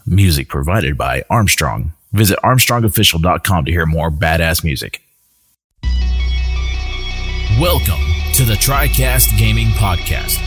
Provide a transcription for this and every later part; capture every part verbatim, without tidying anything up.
Music provided by Armstrong. Visit armstrong official dot com to hear more badass music. Welcome to the TriCast Gaming Podcast.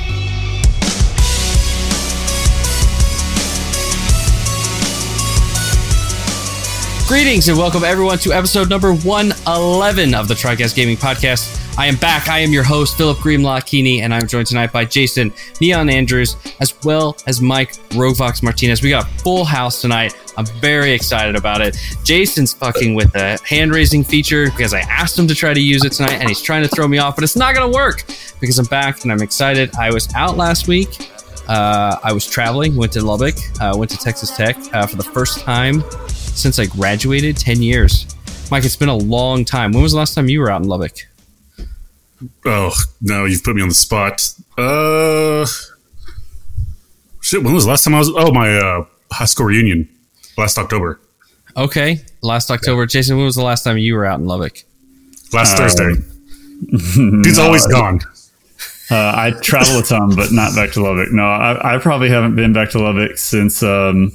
Greetings and welcome everyone to episode number one eleven of the TriCast Gaming Podcast. I am back. I am your host, Philip Greenlock-Keeney, and I'm joined tonight by Jason Neon Andrews, as well as Mike Rovox Martinez. We got a full house tonight. I'm very excited about it. Jason's fucking with the hand-raising feature because I asked him to try to use it tonight, and he's trying to throw me off, but it's not going to work because I'm back and I'm excited. I was out last week. Uh, I was traveling, went to Lubbock, uh, went to Texas Tech uh, for the first time since I graduated, ten years. Mike, it's been a long time. When was the last time you were out in Lubbock? Oh, no, you've put me on the spot. Uh, shit, when was the last time I was... Oh, my uh, high school reunion. Last October. Okay, last October. Jason, when was the last time you were out in Lubbock? Last uh, Thursday. Dude's no, always gone. Uh, I travel a ton, but not back to Lubbock. No, I, I probably haven't been back to Lubbock since... Um,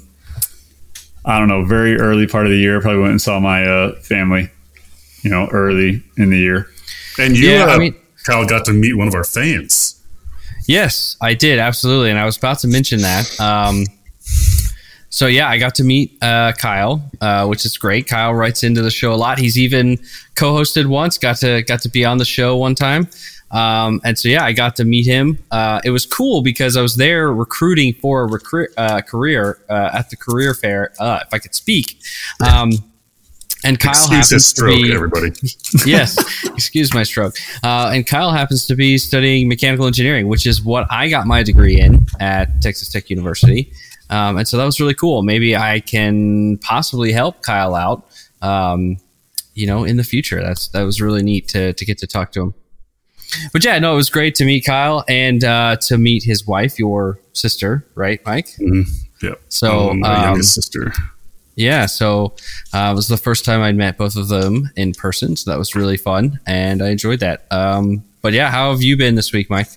I don't know, very early part of the year. Probably went and saw my uh, family, you know, early in the year. And you, yeah, uh, I mean, Kyle, got to meet one of our fans. Yes, I did. Absolutely. And I was about to mention that. Um, so, yeah, I got to meet uh, Kyle, uh, which is great. Kyle writes into the show a lot. He's even co-hosted once, got to got to be on the show one time. Um, and so, yeah, I got to meet him. Uh, it was cool because I was there recruiting for a recru- uh, career uh, at the career fair, uh, if I could speak. Um, and Kyle excuse happens his stroke, to be, everybody. Yes, excuse my stroke. Uh, and Kyle happens to be studying mechanical engineering, which is what I got my degree in at Texas Tech University. Um, and so that was really cool. Maybe I can possibly help Kyle out, um, you know, in the future. That's that was really neat to to get to talk to him. But yeah, no, it was great to meet Kyle and uh, to meet his wife, your sister, right, Mike? Mm-hmm. Yeah. So, um, my um, youngest sister. Yeah, so uh, it was the first time I'd met both of them in person, so that was really fun, and I enjoyed that. Um, but yeah, how have you been this week, Mike?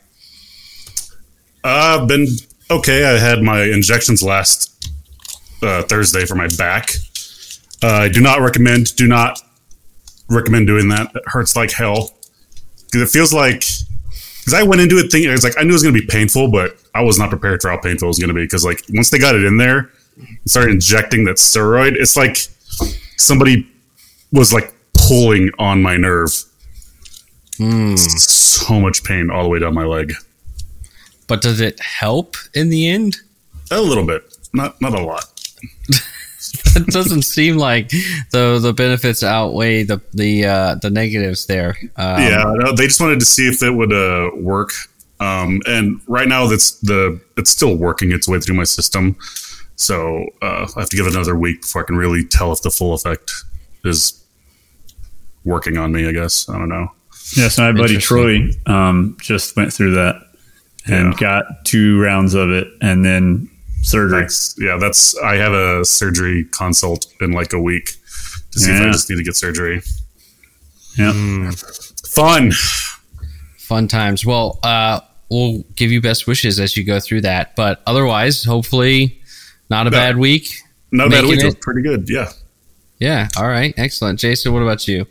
I've uh, been okay. I had my injections last uh, Thursday for my back. Uh, I do not recommend, do not recommend doing that. It hurts like hell. Because it feels like, because I went into it thinking, it was like, I knew it was going to be painful, but I was not prepared for how painful it was going to be. Because like, once they got it in there, and started injecting that steroid, it's like somebody was like pulling on my nerve. Mm. So much pain all the way down my leg. But does it help in the end? A little bit. Not not a lot. It doesn't seem like the the benefits outweigh the the uh, the negatives there. Um, yeah, no, they just wanted to see if it would uh, work. Um, and right now, that's the it's still working its way through my system. So uh, I have to give it another week before I can really tell if the full effect is working on me, I guess. I don't know. Yeah, so my buddy Troy um, just went through that and yeah. got two rounds of it and then surgery. That's, yeah, that's I have a surgery consult in like a week to see yeah. if I just need to get surgery. Yeah. Mm. Fun. Fun times. Well, uh, we'll give you best wishes as you go through that. But otherwise, hopefully... Not a no, bad week. Not a bad week. It was pretty good. Yeah. Yeah. All right. Excellent. Jason, what about you?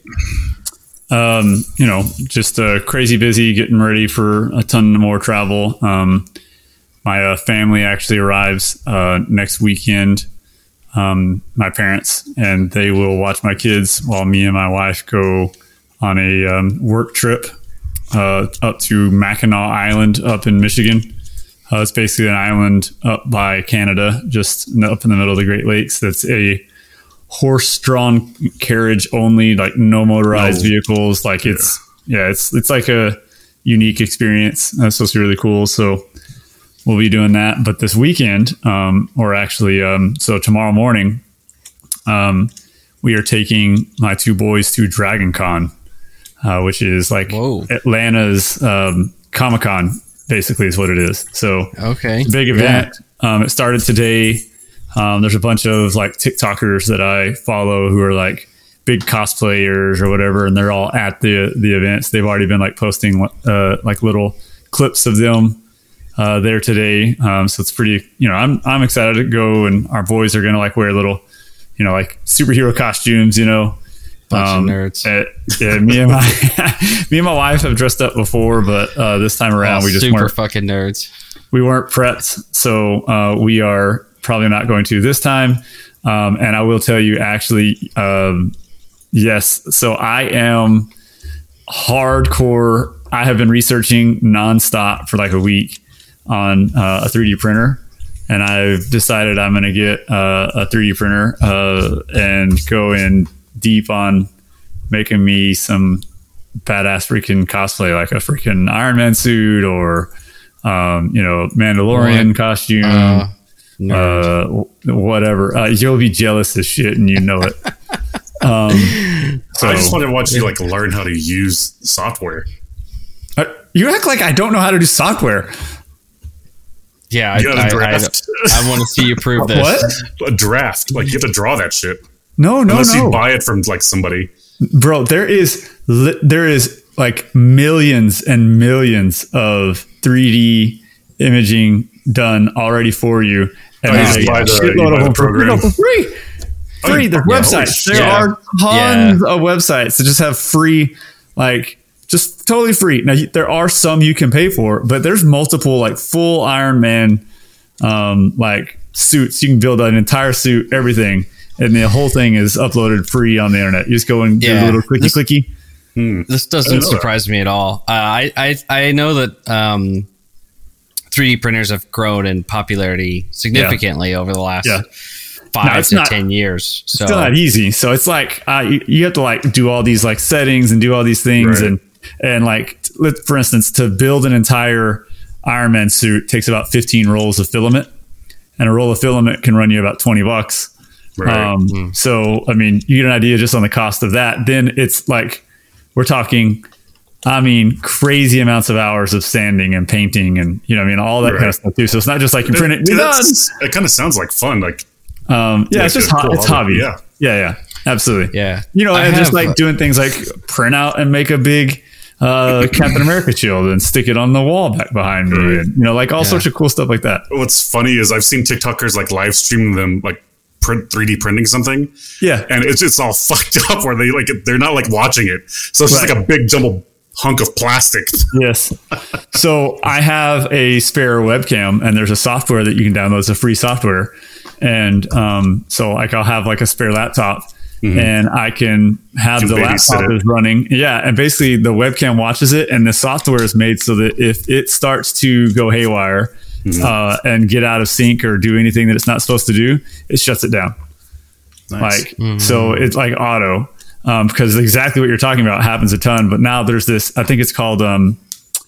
Um, you know, just uh, crazy busy, getting ready for a ton more travel. Um, my uh, family actually arrives uh, next weekend. Um, my parents, and they will watch my kids while me and my wife go on a um, work trip uh, up to Mackinac Island up in Michigan. Uh, it's basically an island up by Canada, just up in the middle of the Great Lakes. That's a horse-drawn carriage only, like no motorized no. vehicles. Like yeah. it's, yeah, it's it's like a unique experience. That's supposed to be really cool. So we'll be doing that. But this weekend, um, or actually, um, so tomorrow morning, um, we are taking my two boys to Dragon Con, uh, which is like Whoa. Atlanta's um, Comic-Con. Basically is what it is. So okay, it's a big event. Yeah. Um, it started today. Um, there's a bunch of like TikTokers that I follow who are like big cosplayers or whatever, and they're all at the the events. They've already been like posting uh, like little clips of them uh, there today. Um, so it's pretty, you know, I'm I'm excited to go, and our boys are gonna like wear little, you know, like superhero costumes, you know. Bunch um, of nerds. uh, yeah, me and my me and my wife have dressed up before, but uh, this time around oh, we just super weren't fucking nerds. we weren't prepped, so uh, we are probably not going to this time. Um, and I will tell you, actually, um, yes. So I am hardcore. I have been researching nonstop for like a week on uh, a three D printer. And I've decided I'm going to get uh, a three D printer uh, and go in deep on making me some badass freaking cosplay, like a freaking Iron Man suit or, um, you know, Mandalorian What? costume, Uh, uh, whatever. Uh, you'll be jealous as shit, and you know it. um, so I just want to watch you like learn how to use software. uh, you act like I don't know how to do software. Yeah, I, You have a I, I, draft. I want to see you prove this. What? A draft, like you have to draw that shit. No, no, Unless no. you buy it from like somebody. Bro, there is li- there is like millions and millions of three D imaging done already for you, and Oh, you there's just a buy the- shitload you buy of the them for, program. no, for free. Oh, Free. There's yeah, websites. holy There shit. are tons of websites that just have free, like just totally free. Now you- there are some you can pay for, but there's multiple like full Iron Man, um, like suits. You can build an entire suit, everything. And the whole thing is uploaded free on the internet. You just go and do Yeah. a little clicky This- clicky. This I doesn't know that. surprise me at all. Uh, I, I I know that um, three D printers have grown in popularity significantly over the last Yeah. five No, it's to not- ten years. So Still not easy. So it's like uh, you, you have to like do all these like settings and do all these things, Right. and and like t- let, for instance, to build an entire Iron Man suit takes about fifteen rolls of filament, and a roll of filament can run you about twenty bucks. Right. Um, So I mean, you get an idea just on the cost of that. Then it's like we're talking. I mean, crazy amounts of hours of sanding and painting, and you know, what I mean, all that kind Right. of stuff too. So it's not just like you print it, Dude, you're done. that's- it kind of sounds like fun. Like Um, yeah, Like it's just a ho- cool it's hobby, hobby. yeah. yeah, yeah, absolutely. Yeah. You know, I and just have, like uh, doing things like print out and make a big uh, Captain America shield and stick it on the wall back behind me, Right. and you know, like all Yeah. sorts of cool stuff like that. what's funny is I've seen TikTokers like live stream them like print three D printing something, Yeah, and it's just all fucked up where they like they're not like watching it, so it's just Right. like a big jumbled hunk of plastic. yes. So I have a spare webcam, and there's a software that you can download. It's a free software, and um, so like I'll have like a spare laptop. And I can have You the can babysit laptop it. is running. Yeah. And basically the webcam watches it, and the software is made so that if it starts to go haywire uh, and get out of sync or do anything that it's not supposed to do, it shuts it down. Nice. Like, so it's like auto, um, because exactly what you're talking about happens a ton. But now there's this, I think it's called, um,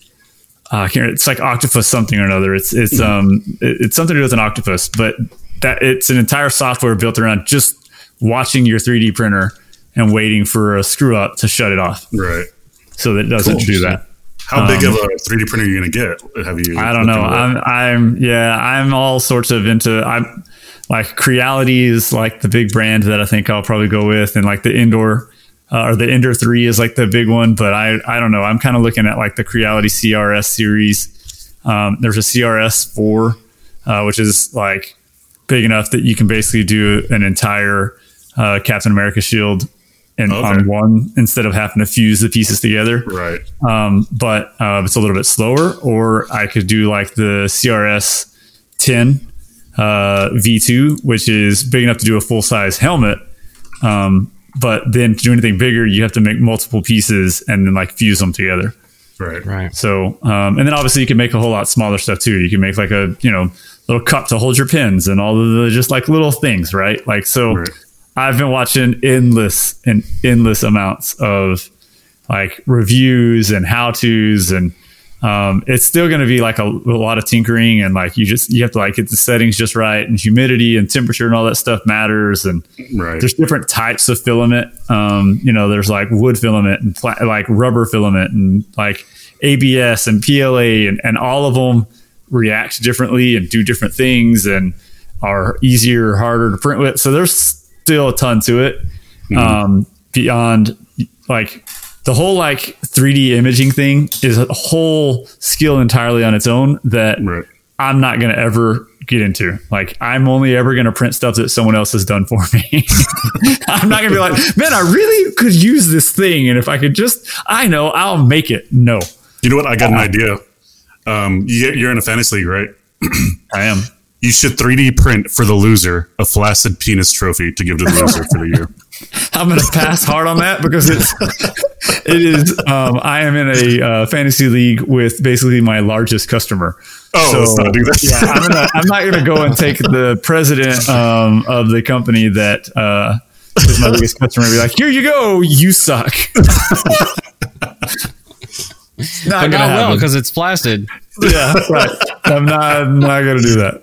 uh, I can't, it's like Octopus something or another. It's, it's, um, it- it's something to do with an octopus, but that it's an entire software built around just watching your three D printer and waiting for a screw up to shut it off Right. so that it doesn't Cool. do that. How big Um, of a three D printer are you gonna get? Have you? I don't know. looked into that? I'm, I'm, yeah, I'm all sorts of into, I'm like Creality is like the big brand that I think I'll probably go with. And like the Indoor, uh, or the Ender three is like the big one, but I, I don't know. I'm kind of looking at like the Creality C R S series. Um, there's a C R S four, uh, which is like big enough that you can basically do an entire, uh, Captain America shield and Okay. on one instead of having to fuse the pieces together. Right. Um, but uh, it's a little bit slower. Or I could do like the C R S ten uh, V two, which is big enough to do a full size helmet. Um, but then to do anything bigger, you have to make multiple pieces and then like fuse them together. Right. Right. So, um, and then obviously you can make a whole lot smaller stuff too. You can make like a, you know, little cup to hold your pens and all of the just like little things, right? Like, so Right. I've been watching endless and endless amounts of like reviews and how to's, and um, it's still going to be like a, a lot of tinkering, and like you just you have to like get the settings just right, and humidity and temperature and all that stuff matters. And Right. there's different types of filament. Um, you know, there's like wood filament and pla- like rubber filament and like A B S and P L A, and, and all of them react differently and do different things and are easier or harder to print with. So there's still a ton to it. Um, beyond like the whole like three D imaging thing is a whole skill entirely on its own that Right. I'm not going to ever get into. Like, I'm only ever going to print stuff that someone else has done for me. I'm not going to be like, man, I really could use this thing. And if I could just, I know, I'll make it. No. You know what? I got an idea. Um, you, you're in a fantasy league, right? I am. You should three D print for the loser a flaccid penis trophy to give to the loser for the year. I'm going to pass hard on that because it's, it is, um, I am in a uh, fantasy league with basically my largest customer. Oh, So, let's not do that. yeah, I'm, gonna, I'm not going to go and take the president um, of the company that uh, is my biggest customer and be like, here you go, you suck. Not But gonna not well happen. because it's flaccid. Yeah, right. I'm not, I'm not going to do that.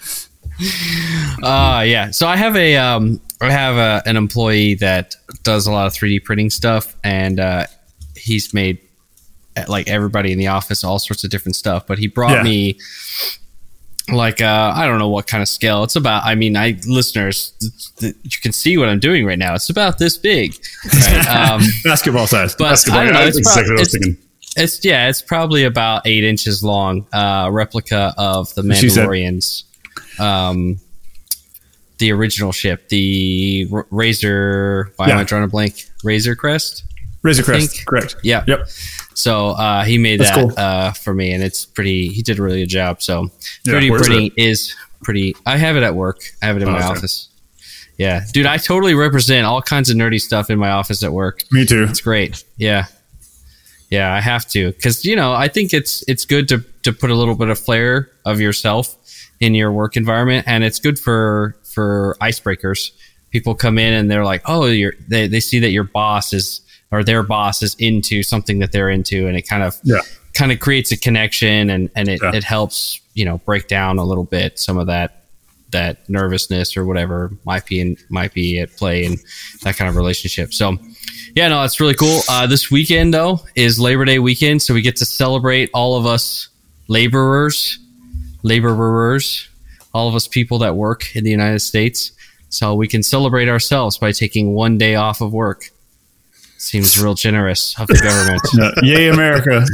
Uh yeah. So I have a um I have a, an employee that does a lot of three D printing stuff, and uh, he's made like everybody in the office all sorts of different stuff. But he brought Yeah. me like uh, I don't know what kind of scale it's about. I mean, I listeners, th- th- you can see what I'm doing right now. It's about this big, right? um, Basketball size. but Basketball, I don't know. yeah, It's, that's prob- exactly what I was it's, thinking. it's yeah, it's probably about eight inches long. Uh, replica of the She said. Mandalorians. Um, the original ship, the R- Razor. Why am Yeah. I drawing a blank? Razor Crest. Razor I Crest. think- Correct. Yeah. Yep. So uh, he made That's that cool. uh, for me, and it's pretty. He did a really good job. So Yeah, three D where's printing is pretty. I have it at work. I have it in Oh, my okay. office. Yeah, dude, I totally represent all kinds of nerdy stuff in my office at work. Me too. It's great. Yeah. Yeah, I have to, because you know I think it's it's good to to put a little bit of flair of yourself in your work environment, and it's good for for icebreakers. People come in and they're like, oh, you're they they see that your boss is or their boss is into something that they're into, and it kind of Yeah. kind of creates a connection, and and it, Yeah. it helps you know break down a little bit some of that that nervousness or whatever might be in, might be at play in that kind of relationship. So. Yeah, no, that's really cool. Uh, this weekend, though, is Labor Day weekend, so we get to celebrate all of us laborers, laborers, all of us people that work in the United States. So we can celebrate ourselves by taking one day off of work. Seems real generous of the government. Yeah. Yay, America.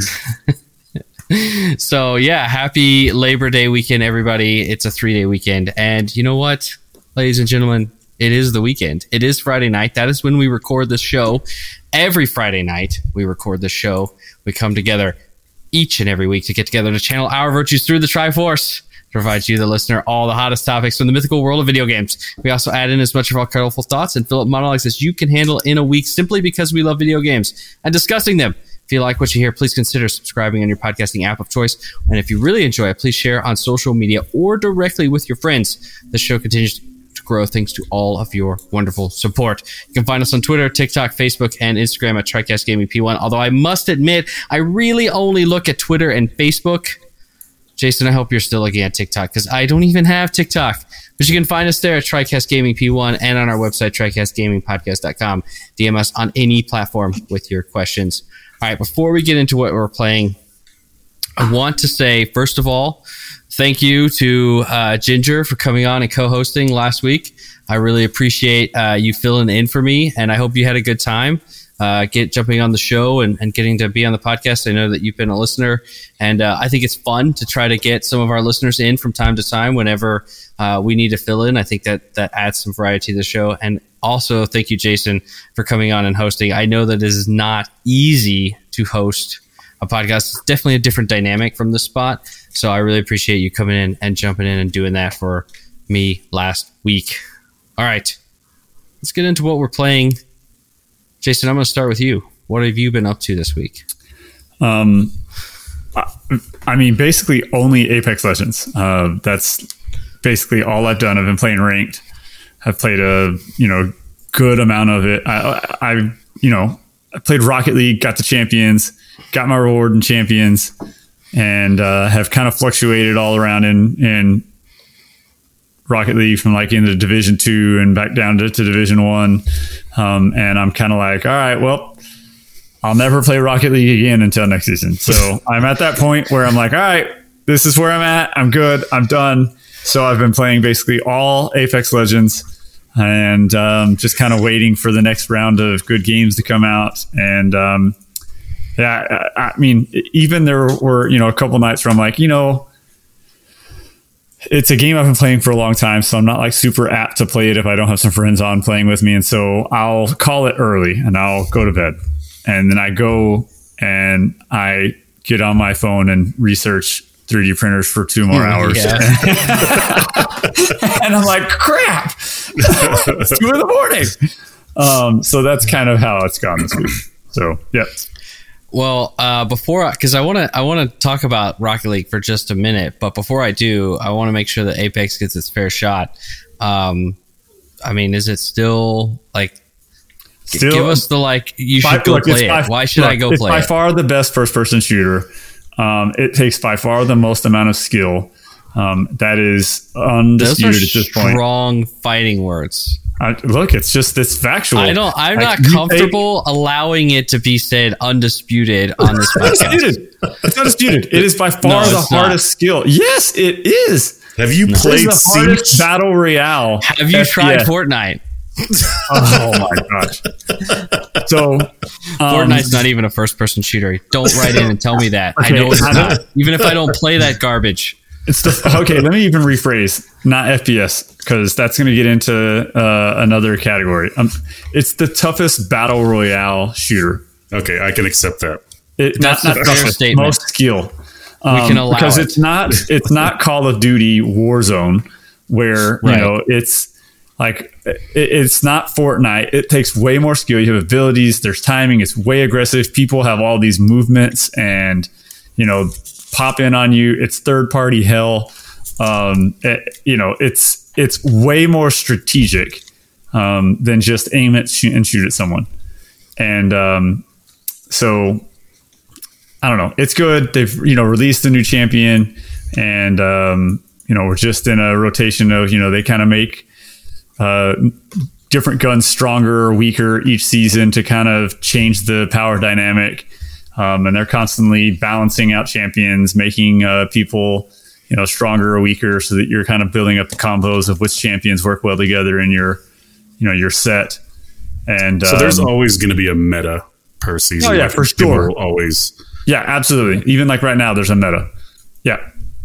So, yeah, happy Labor Day weekend, everybody. It's a three-day weekend. And you know what, ladies and gentlemen? It is the weekend. It is Friday night. That is when we record this show. Every Friday night, we record this show. We come together each and every week to get together to channel our virtues through the Triforce, to provide you, the listener, all the hottest topics from the mythical world of video games. We also add in as much of our colorful thoughts and fill up monologues as you can handle in a week, simply because we love video games and discussing them. If you like what you hear, please consider subscribing on your podcasting app of choice. And if you really enjoy it, please share on social media or directly with your friends. The show continues to grow thanks to all of your wonderful support. You can find us on Twitter, TikTok, Facebook, and Instagram at TriCast Gaming P one. Although I must admit, I really only look at Twitter and Facebook. Jason, I hope you're still looking at TikTok, because I don't even have TikTok. But you can find us there at TriCast Gaming P one and on our website, tri cast gaming podcast dot com. D M us on any platform with your questions. All right, before we get into what we're playing, I want to say, first of all, thank you to uh, Ginger for coming on and co-hosting last week. I really appreciate uh, you filling in for me, and I hope you had a good time uh, get jumping on the show and, and getting to be on the podcast. I know that you've been a listener, and uh, I think it's fun to try to get some of our listeners in from time to time whenever uh, we need to fill in. I think that that adds some variety to the show. And also, thank you, Jason, for coming on and hosting. I know that it is not easy to host a podcast. It's definitely a different dynamic from this spot. So I really appreciate you coming in and jumping in and doing that for me last week. All right, let's get into what we're playing. Jason, I'm going to start with you. What have you been up to this week? Um, I, I mean, basically only Apex Legends. Uh, that's basically all I've done. I've been playing ranked. I've played a you know good amount of it. I, I you know I played Rocket League, got the champions, got my reward in champions, and uh, have kind of fluctuated all around in in Rocket League from like into Division Two and back down to, to Division One. Um, and I'm kind of like, all right, well, I'll never play Rocket League again until next season. So I'm at that point where I'm like, all right, this is where I'm at. I'm good. I'm done. So I've been playing basically all Apex Legends. and um, just kind of waiting for the next round of good games to come out. And um, yeah, I, I mean, even there were, you know, a couple nights where I'm like, you know, it's a game I've been playing for a long time, so I'm not like super apt to play it if I don't have some friends on playing with me. And so I'll call it early and I'll go to bed. And then I go and I get on my phone and research three D printers for two more hours. Yeah. And I'm like, crap, it's two in the morning. Um, so that's kind of how it's gone this week. So, yeah. Well, uh, before, because I want to, I want to talk about Rocket League for just a minute, but before I do, I want to make sure that Apex gets its fair shot. Um, I mean, is it still like? Still, give us the like. You should by, go look, play it. By, Why should look, I go it's play by it? By far the best first-person shooter. Um, it takes by far the most amount of skill. Um, that is undisputed Those are at this point. Strong fighting words. I, look, it's just it's factual. I don't. I'm like, not comfortable take, allowing it to be said undisputed on this podcast. Undisputed. It's undisputed. It is by far no, the hardest not. skill. Yes, it is. Have you no. played the hardest battle royale? Have you F P S. Tried Fortnite? Oh my gosh! So um, Fortnite's not even a first-person shooter. Don't write in and tell me that. Okay, I know it's not. Even if I don't play that garbage. It's the, okay. Let me even rephrase. Not F P S, because that's going to get into uh, another category. Um, it's the toughest battle royale shooter. Okay, I can accept that. It, that's not, the not fair toughest, statement. Most skill. Um, we can allow because it. it's not. It's not Call of Duty Warzone, where right. you know it's like it, it's not Fortnite. It takes way more skill. You have abilities. There's timing. It's way aggressive. People have all these movements and you know. Pop in on you. It's third party hell. Um, it, you know, it's it's way more strategic um, than just aim it shoot, and shoot at someone. And um, so I don't know. It's good. They've you know released a new champion, and um, you know we're just in a rotation of you know they kind of make uh, different guns stronger or weaker each season to kind of change the power dynamic. Um, and they're constantly balancing out champions, making uh, people, you know, stronger or weaker, so that you're kind of building up the combos of which champions work well together in your, you know, your set. And so there's um, always going to be a meta per season. Oh yeah, like for sure. Always. Yeah, absolutely. Even like right now, there's a meta. Yeah.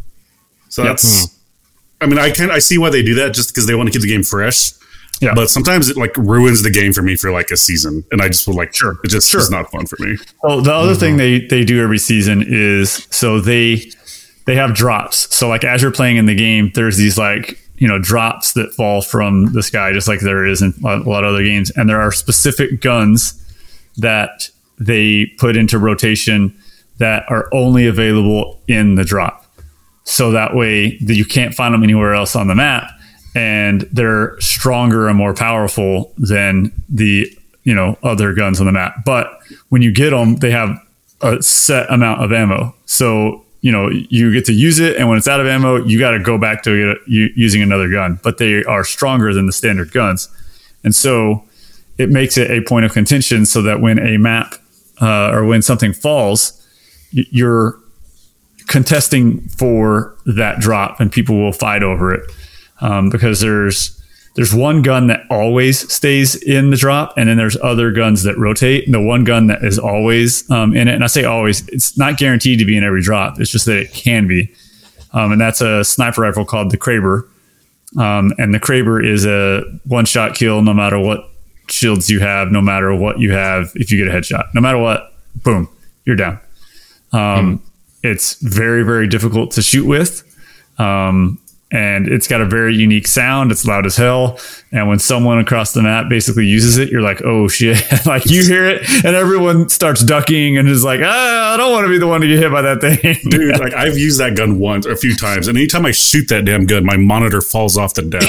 So yep. that's. I mean, I can I see why they do that, just because they want to keep the game fresh. Yeah, but sometimes it like ruins the game for me for like a season, and I just would like, sure, it just sure. is not fun for me. Well, the other mm-hmm. thing they they do every season is so they they have drops. So like as you're playing in the game, there's these like you know drops that fall from the sky, just like there is in a lot, a lot of other games, and there are specific guns that they put into rotation that are only available in the drop. So that way that you can't find them anywhere else on the map. And they're stronger and more powerful than the you know other guns on the map. But when you get them, they have a set amount of ammo. So you know you get to use it, and when it's out of ammo, you got to go back to it, you, using another gun. But they are stronger than the standard guns, and so it makes it a point of contention. So that when a map uh, or when something falls, you're contesting for that drop, and people will fight over it. Um, because there's there's one gun that always stays in the drop, and then there's other guns that rotate. And the one gun that is always um, in it, and I say always, it's not guaranteed to be in every drop. It's just that it can be, um, and that's a sniper rifle called the Kraber. Um, and the Kraber is a one-shot kill, no matter what shields you have, no matter what you have. If you get a headshot, no matter what, boom, you're down. Um, mm. It's very very difficult to shoot with. Um, And it's got a very unique sound. It's loud as hell. And when someone across the map basically uses it, you're like, oh shit. Like you hear it and everyone starts ducking and is like, ah, I don't want to be the one to get hit by that thing. Dude, like I've used that gun once or a few times. And anytime I shoot that damn gun, my monitor falls off the desk.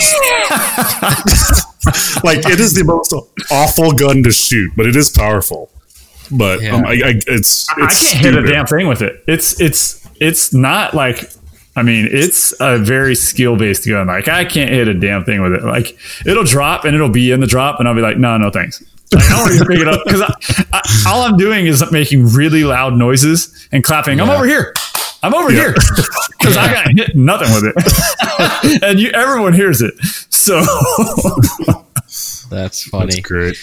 Like it is the most awful gun to shoot, but it is powerful. But yeah. um, I, I, it's, it's I can't stupid. hit a damn thing with it. It's, it's, it's not like, I mean, it's a very skill-based gun. Like, I can't hit a damn thing with it. Like, it'll drop, and it'll be in the drop, and I'll be like, no, no, thanks. Like, I don't want to pick it up. Because I, I, all I'm doing is making really loud noises and clapping. Yeah. I'm over here. I'm over yeah. here. Because yeah. I got hit nothing with it. And you, everyone hears it. So, That's funny. That's great.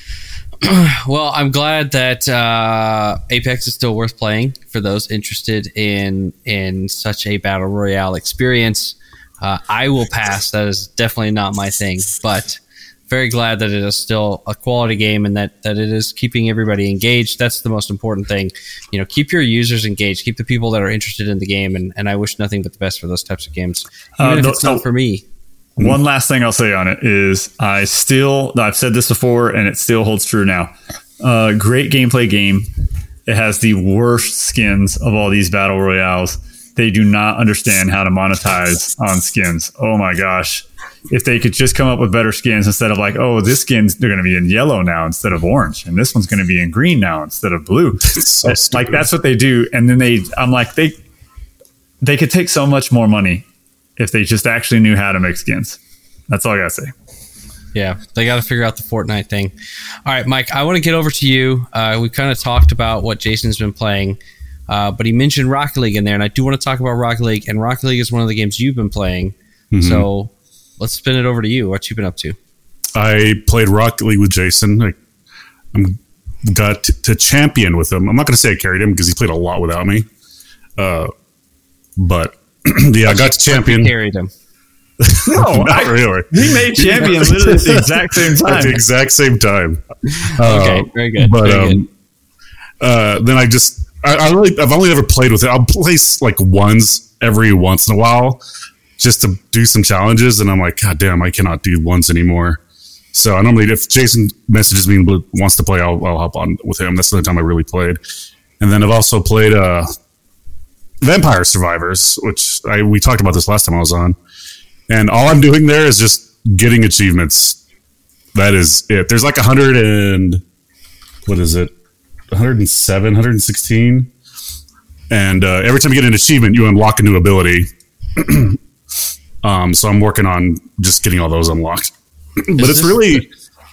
Well, I'm glad that uh, Apex is still worth playing for those interested in in such a battle royale experience. Uh, I will pass. That is definitely not my thing, but very glad that it is still a quality game and that, that it is keeping everybody engaged. That's the most important thing. You know, keep your users engaged. Keep the people that are interested in the game, and, and I wish nothing but the best for those types of games, even Uh, if no- it's not no. for me. One last thing I'll say on it is I still, I've said this before and it still holds true now. Uh, great gameplay game. It has the worst skins of all these battle royales. They do not understand how to monetize on skins. Oh my gosh. If they could just come up with better skins instead of like, oh, this skin's, they're going to be in yellow now instead of orange. And this one's going to be in green now instead of blue. so That's- like stupid. that's what they do. And then they, I'm like, they, they could take so much more money if they just actually knew how to make skins. That's all I gotta say. Yeah, they got to figure out the Fortnite thing. All right, Mike, I want to get over to you. Uh, we kind of talked about what Jason's been playing, uh, but he mentioned Rocket League in there, and I do want to talk about Rocket League, and Rocket League is one of the games you've been playing. Mm-hmm. So let's spin it over to you. What you been up to? I played Rocket League with Jason. I I'm, got t- to champion with him. I'm not going to say I carried him because he played a lot without me. Uh, but yeah, I got to champion. Carried him. No, Not I- really. we made champion literally at the exact same At the time. exact same time. Okay, Uh, very good. But very um, good. uh, then I just I, I really I've only ever played with it. I'll play s- like ones every once in a while just to do some challenges, and I'm like, God damn, I cannot do ones anymore. So I normally, if Jason messages me and wants to play, I'll, I'll hop on with him. That's the only time I really played. And then I've also played uh, Vampire Survivors, which I, we talked about this last time I was on. And all I'm doing there is just getting achievements. That is it. There's like a hundred and what is it? one hundred seven, one hundred sixteen. And uh, every time you get an achievement, you unlock a new ability. um, so I'm working on just getting all those unlocked. but Is it's this- really.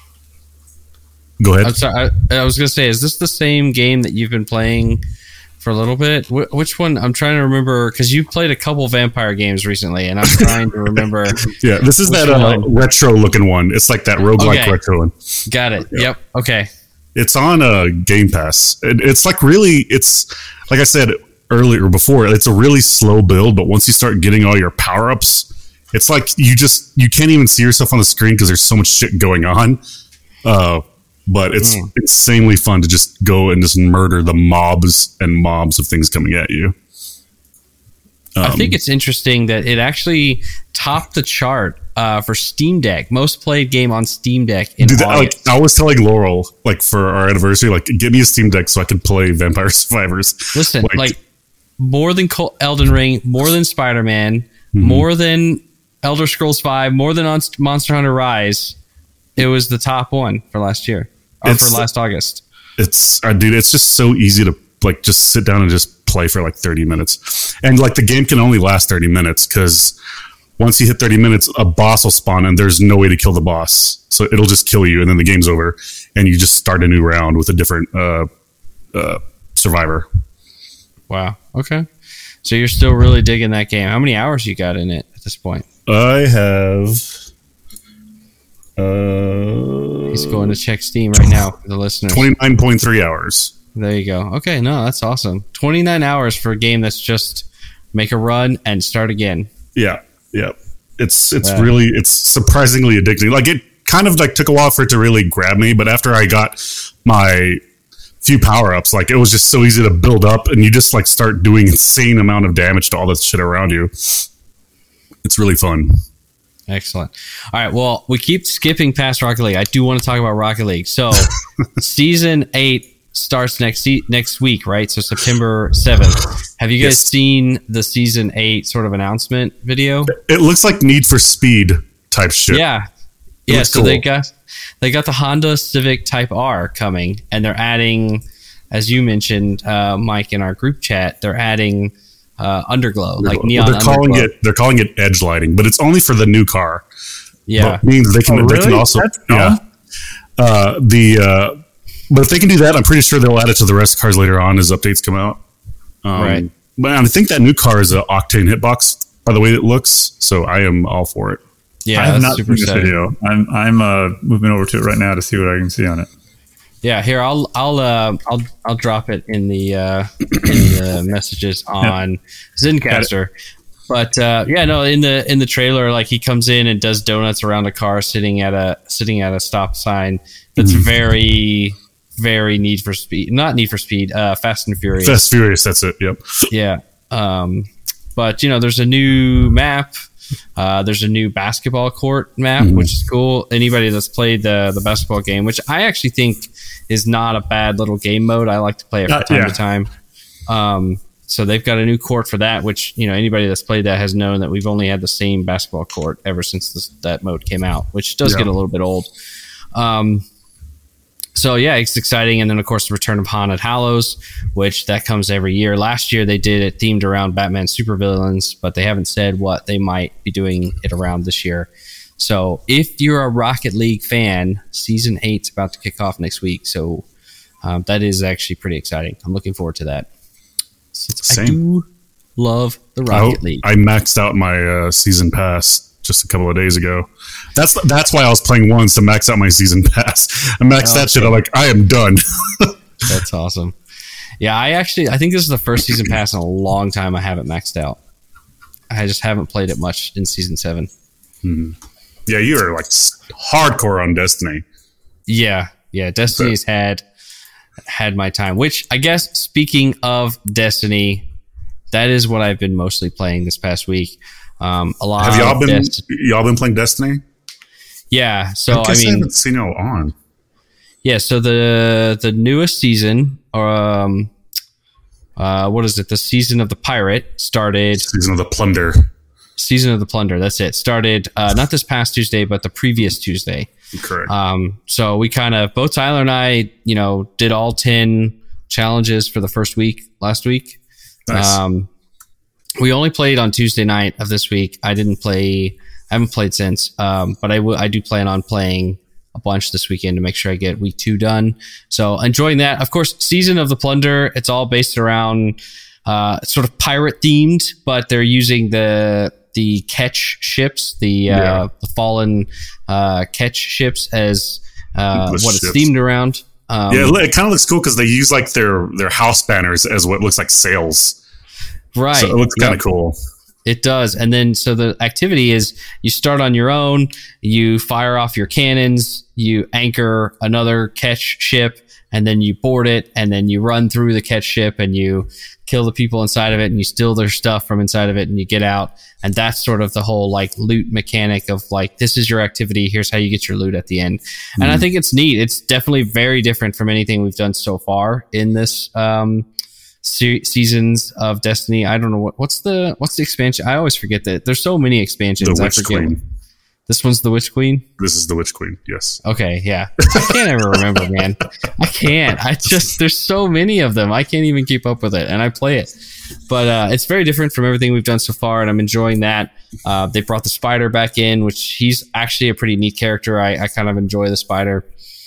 Go ahead. I'm sorry. I, I was going to say, is this the same game that you've been playing for a little bit? Wh- which one? I'm trying to remember because you played a couple vampire games recently, and I'm trying to remember. Yeah, this is Which that uh, one? retro looking one. It's like that roguelike Okay. retro one. Got it. Yep. Okay. It's on uh, Game Pass. It, it's like really, it's like I said earlier before, it's a really slow build, but once you start getting all your power ups, it's like you just, you can't even see yourself on the screen because there's so much shit going on. Uh, but it's Mm. insanely fun to just go and just murder the mobs and mobs of things coming at you. I Um, think it's interesting that it actually topped the chart uh, for Steam Deck, most played game on Steam Deck in Dude, that, like August. I was telling Laurel, like for our anniversary, like get me a Steam Deck so I can play Vampire Survivors. Listen, like, more than Col- Elden Ring, more than Spider Man, Mm-hmm. more than Elder Scrolls Five, more than on Monster Hunter Rise. It was the top one for last year, or It's- for last August. it's uh, dude, it's just so easy to like just sit down and just play for like thirty minutes, and like the game can only last thirty minutes because once you hit thirty minutes, a boss will spawn and there's no way to kill the boss, so it'll just kill you and then the game's over and you just start a new round with a different uh, uh, survivor. Wow. Okay. So you're still really digging that game. How many hours you got in it at this point? I have. Uh, He's going to check Steam right now for the listeners. twenty-nine point three hours. There you go. Okay, no, that's awesome. twenty-nine hours for a game that's just make a run and start again. Yeah, yeah. It's it's Yeah. really it's surprisingly addicting. Like it kind of like took a while for it to really grab me, but after I got my few power ups, like it was just so easy to build up, and you just like start doing insane amount of damage to all this shit around you. It's really fun. Excellent. All right. Well, we keep skipping past Rocket League. I do want to talk about Rocket League. So, season eight starts next se- next week, right? So September seventh. Have you guys Yes. seen the season eight sort of announcement video? It looks like Need for Speed type shit. Yeah. It Yeah. looks So they cool. got they got the Honda Civic Type R coming, and they're adding, as you mentioned, uh, Mike, in our group chat, they're adding uh, underglow, like Well, neon. they're calling underglow. it they're calling it edge lighting, but it's only for the new car. Yeah. But means they can Oh, they can really? also That's yeah. dumb. Uh, the uh, but if they can do that, I'm pretty sure they'll add it to the rest of cars later on as updates come out. Um, Right. But I think that new car is an Octane hitbox by the way it looks, so I am all for it. Yeah, I have that's not super seen this exciting. video. I'm I'm uh, moving over to it right now to see what I can see on it. Yeah, here I'll I'll uh, I'll I'll drop it in the uh, in the messages on Zencaster. But uh, yeah, no, in the in the trailer, like he comes in and does donuts around a car sitting at a sitting at a stop sign. That's Mm-hmm. very very Need for Speed, not Need for Speed, uh, Fast and Furious. Fast Furious, that's it. Yep. Yeah. Um, but you know, there's a new map. Uh, there's a new basketball court map, Mhm. which is cool. Anybody that's played the the basketball game, which I actually think is not a bad little game mode. I like to play it from Uh, time yeah. to time. Um, so they've got a new court for that, which, you know, anybody that's played that has known that we've only had the same basketball court ever since this, that mode came out, which does Yeah. get a little bit old. Um, so yeah, it's exciting. And then of course the return of Haunted Hallows, which that comes every year. Last year they did it themed around Batman supervillains, but they haven't said what they might be doing it around this year. So if you're a Rocket League fan, season eight's about to kick off next week. So um, that is actually pretty exciting. I'm looking forward to that. Since I Same. do love the I, Rocket League. I maxed out my uh, season pass just a couple of days ago. That's that's why I was playing ones to max out my season pass. I maxed that shit. I'm like, I am done. That's awesome. Yeah, I actually, I think this is the first season pass in a long time I haven't maxed out. I just haven't played it much in season seven. Yeah, you are like s- hardcore on Destiny. Yeah, yeah. Destiny's had had my time. Which I guess, speaking of Destiny, that is what I've been mostly playing this past week. Um, a lot. Have y'all of been Dest- y'all been playing Destiny? yeah. So I I, guess I, mean, haven't seen y'all on. yeah. So the the newest season, um, uh, what is it? The season of the pirate started. Season of the Plunder. Season of the Plunder. That's it. Started uh, not this past Tuesday, but the previous Tuesday. Correct. Um, so we kind of, both Tyler and I, you know, did all ten challenges for the first week last week. Nice. Um, we only played on Tuesday night of this week. I didn't play, I haven't played since, um, but I, w- I do plan on playing a bunch this weekend to make sure I get week two done. So enjoying that. Of course, Season of the Plunder, it's all based around uh, sort of pirate themed, but they're using the the catch ships, the uh, Yeah. the fallen uh, catch ships as uh, The what ships. it's themed around. Um, yeah, it, it kind of looks cool because they use like their their house banners as what looks like sails. right. So it looks Yep. kind of cool. It does. And then, so the activity is you start on your own, you fire off your cannons, you anchor another catch ship, and then you board it, and then you run through the catch ship and you kill the people inside of it and you steal their stuff from inside of it and you get out. And that's sort of the whole like loot mechanic of like, this is your activity. Here's how you get your loot at the end. And I think it's neat. It's definitely very different from anything we've done so far in this, um, Se- seasons of Destiny. I don't know what what's the what's the expansion. I always forget that there's so many expansions. The I Witch forget. Queen. This one's the Witch Queen. This is the Witch Queen. Yes. Okay, yeah. I can't ever remember, man. I can't. I just there's so many of them. I can't even keep up with it, and I play it. But uh, it's very different from everything we've done so far, and I'm enjoying that. Uh, they brought the Spider back in, which he's actually a pretty neat character. I, I kind of enjoy the Spider.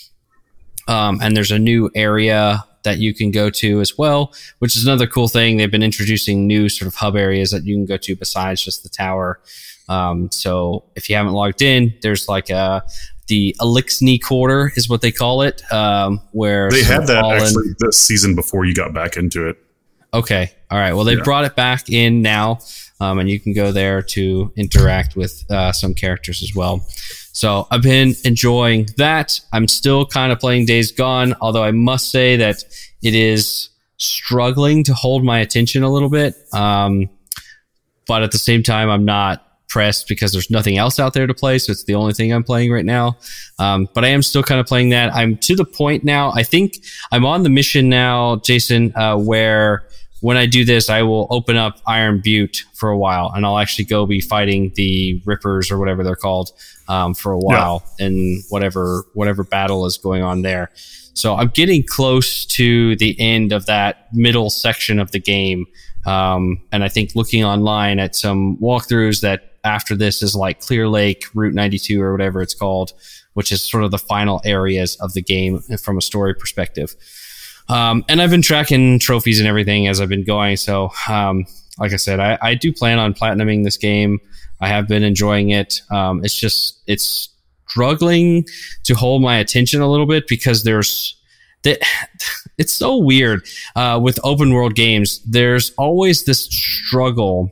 Um, and there's a new area that you can go to as well, which is another cool thing. They've been introducing new sort of hub areas that you can go to besides just the tower. Um, so if you haven't logged in, there's like a, the Elixni Quarter is what they call it, um, where They some had that fallen- actually this season before you got back into it. Okay. All right. Well, they Yeah. brought it back in now, um, and you can go there to interact with uh, some characters as well. So I've been enjoying that. I'm still kind of playing Days Gone, although I must say that it is struggling to hold my attention a little bit. Um, but at the same time, I'm not pressed because there's nothing else out there to play. So it's the only thing I'm playing right now. Um, but I am still kind of playing that. I'm to the point now. I think I'm on the mission now, Jason, uh, where when I do this, I will open up Iron Butte for a while, and I'll actually go be fighting the Rippers or whatever they're called um, for a while, in whatever whatever battle is going on there. So I'm getting close to the end of that middle section of the game, um, and I think looking online at some walkthroughs that after this is like Clear Lake, Route ninety-two, or whatever it's called, which is sort of the final areas of the game from a story perspective. Um, and I've been tracking trophies and everything as I've been going. So, um, like I said, I, I do plan on platinuming this game. I have been enjoying it. Um, it's just, it's struggling to hold my attention a little bit because there's, that it's so weird uh, with open world games. There's always this struggle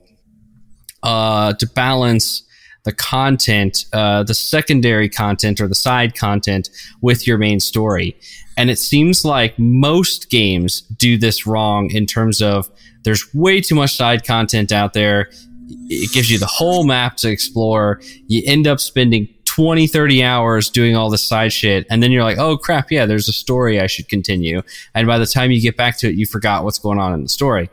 uh, to balance the content, uh, the secondary content or the side content with your main story. And it seems like most games do this wrong in terms of there's way too much side content out there. It gives you the whole map to explore. You end up spending twenty, thirty hours doing all the side shit. And then you're like, oh crap, yeah, there's a story I should continue. And by the time you get back to it, you forgot what's going on in the story.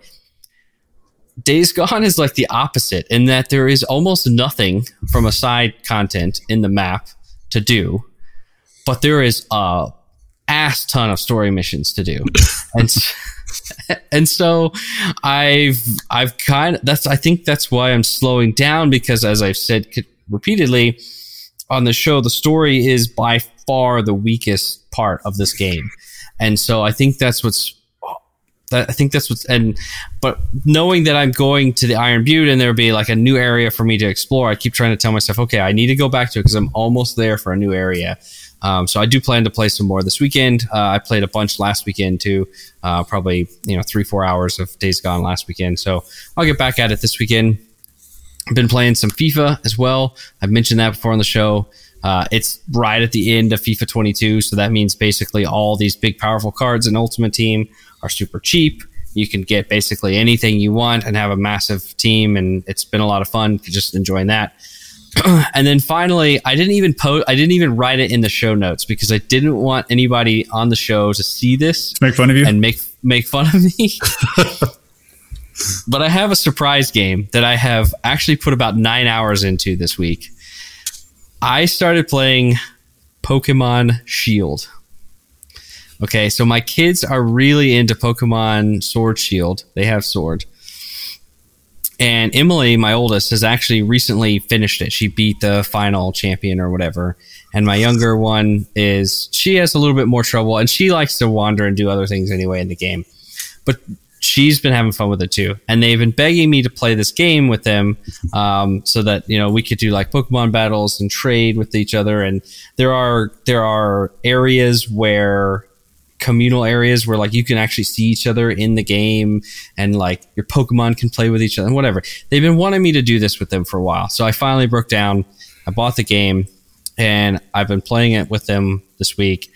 Days Gone is like the opposite in that there is almost nothing from a side content in the map to do, but there is a ass ton of story missions to do. And and so I've I've kind of that's I think that's why I'm slowing down, because as I've said repeatedly on the show, the story is by far the weakest part of this game. And so I think that's what's That, I think that's what's, and, but knowing that I'm going to the Iron Butte and there'll be like a new area for me to explore, I keep trying to tell myself, okay, I need to go back to it because I'm almost there for a new area. Um, so I do plan to play some more this weekend. Uh, I played a bunch last weekend too, uh, probably, you know, three, four hours of Days Gone last weekend. So I'll get back at it this weekend. I've been playing some FIFA as well. I've mentioned that before on the show. Uh, it's right at the end of FIFA twenty-two. So that means basically all these big, powerful cards in Ultimate Team are super cheap. You can get basically anything you want and have a massive team. And it's been a lot of fun just enjoying that. And then finally, I didn't even post, I didn't even write it in the show notes because I didn't want anybody on the show to see this. Make fun of you? And make, make fun of me. But I have a surprise game that I have actually put about nine hours into this week. I started playing Pokemon Shield. Okay, so my kids are really into Pokemon Sword Shield. They have Sword. And Emily, my oldest, has actually recently finished it. She beat the final champion or whatever. And my younger one is, she has a little bit more trouble, and she likes to wander and do other things anyway in the game. But she's been having fun with it too. And they've been begging me to play this game with them um, so that, you know, we could do like Pokemon battles and trade with each other. And there are there are areas where, communal areas where like you can actually see each other in the game and like your Pokemon can play with each other and whatever. They've been wanting me to do this with them for a while. So I finally broke down. I bought the game and I've been playing it with them this week.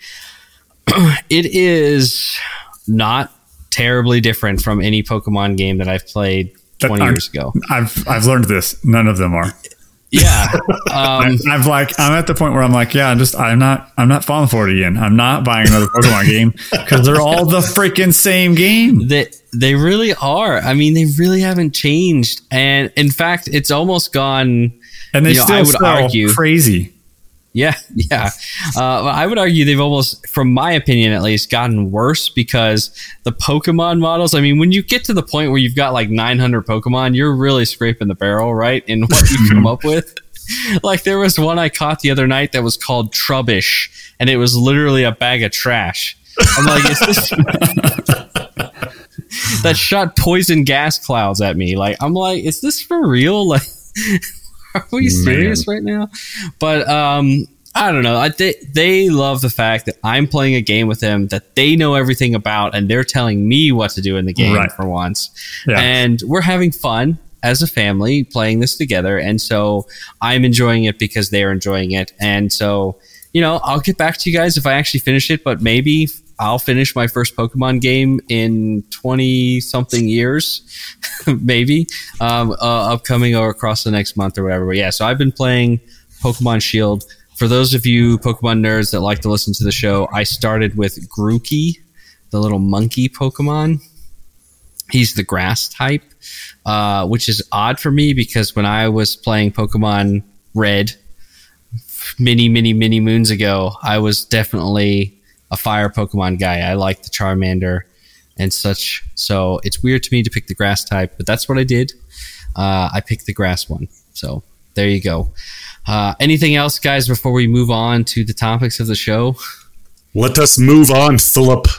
It is not terribly different from any Pokemon game that I've played twenty I'm, years ago. I've I've learned this. None of them are. Yeah. Um, I'm like, I'm at the point where I'm like, yeah, I'm just, I'm not, I'm not falling for it again. I'm not buying another Pokemon game because they're all the freaking same game. They, they really are. I mean, they really haven't changed. And in fact, it's almost gone. And they you know, still I would sell argue, crazy. Yeah. Yeah. Uh, I would argue they've almost, from my opinion at least, gotten worse because the Pokemon models, I mean, when you get to the point where you've got like nine hundred Pokemon, you're really scraping the barrel, right? In what you come up with. Like there was one I caught the other night that was called Trubbish, and it was literally a bag of trash. I'm like, is this that shot poison gas clouds at me? Like, I'm like, is this for real? Like, are we serious Man. right now? But um, I don't know. I, they, they love the fact that I'm playing a game with them that they know everything about, and they're telling me what to do in the game right. for once. Yeah. And we're having fun as a family playing this together. And so I'm enjoying it because they're enjoying it. And so, you know, I'll get back to you guys if I actually finish it, but maybe I'll finish my first Pokemon game in twenty something years, maybe, um, uh, upcoming or across the next month or whatever. But yeah, so I've been playing Pokemon Shield. For those of you Pokemon nerds that like to listen to the show, I started with Grookey, the little monkey Pokemon. He's the grass type, uh, which is odd for me because when I was playing Pokemon Red many, many, many moons ago, I was definitely a fire Pokemon guy. I like the Charmander and such. So it's weird to me to pick the grass type, but that's what I did. Uh, I picked the grass one. So there you go. Uh, anything else, guys, before we move on to the topics of the show? Let us move on, Philip.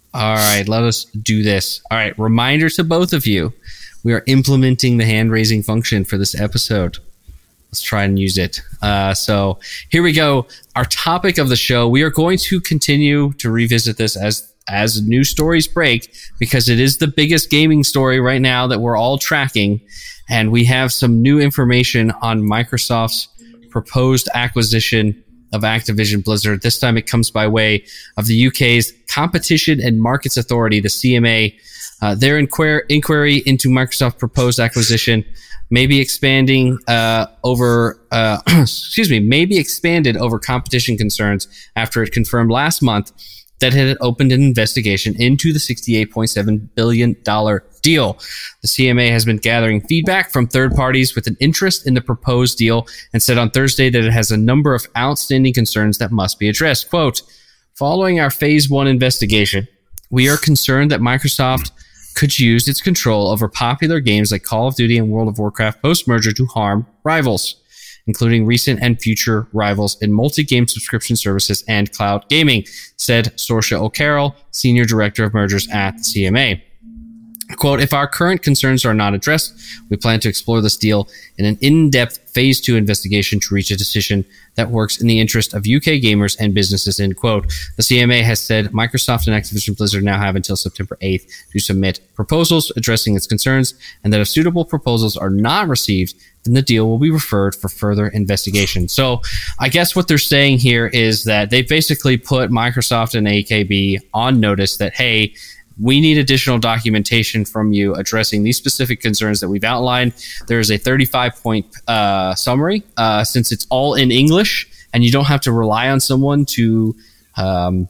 All right, let us do this. All right, reminder to both of you. We are implementing the hand-raising function for this episode. Let's try and use it. Uh, so here we go. Our topic of the show, we are going to continue to revisit this as, as new stories break, because it is the biggest gaming story right now that we're all tracking. And we have some new information on Microsoft's proposed acquisition of Activision Blizzard. This time it comes by way of the U K's Competition and Markets Authority, the C M A. Uh, their inquir- inquiry into Microsoft's proposed acquisition may be expanding uh, over, uh, excuse me, may be expanded over competition concerns after it confirmed last month that it had opened an investigation into the sixty-eight point seven billion dollars deal. The C M A has been gathering feedback from third parties with an interest in the proposed deal and said on Thursday that it has a number of outstanding concerns that must be addressed. Quote, following our phase one investigation, we are concerned that Microsoft could use its control over popular games like Call of Duty and World of Warcraft post-merger to harm rivals, including recent and future rivals in multi-game subscription services and cloud gaming, said Saoirse O'Carroll, Senior Director of Mergers at the C M A. Quote, if our current concerns are not addressed, we plan to explore this deal in an in-depth phase two investigation to reach a decision that works in the interest of U K gamers and businesses, end quote. The C M A has said Microsoft and Activision Blizzard now have until September eighth to submit proposals addressing its concerns, and that if suitable proposals are not received, then the deal will be referred for further investigation. So I guess what they're saying here is that they basically put Microsoft and A K B on notice that, hey, we need additional documentation from you addressing these specific concerns that we've outlined. There is a thirty-five point uh, summary, uh, since it's all in English and you don't have to rely on someone to um,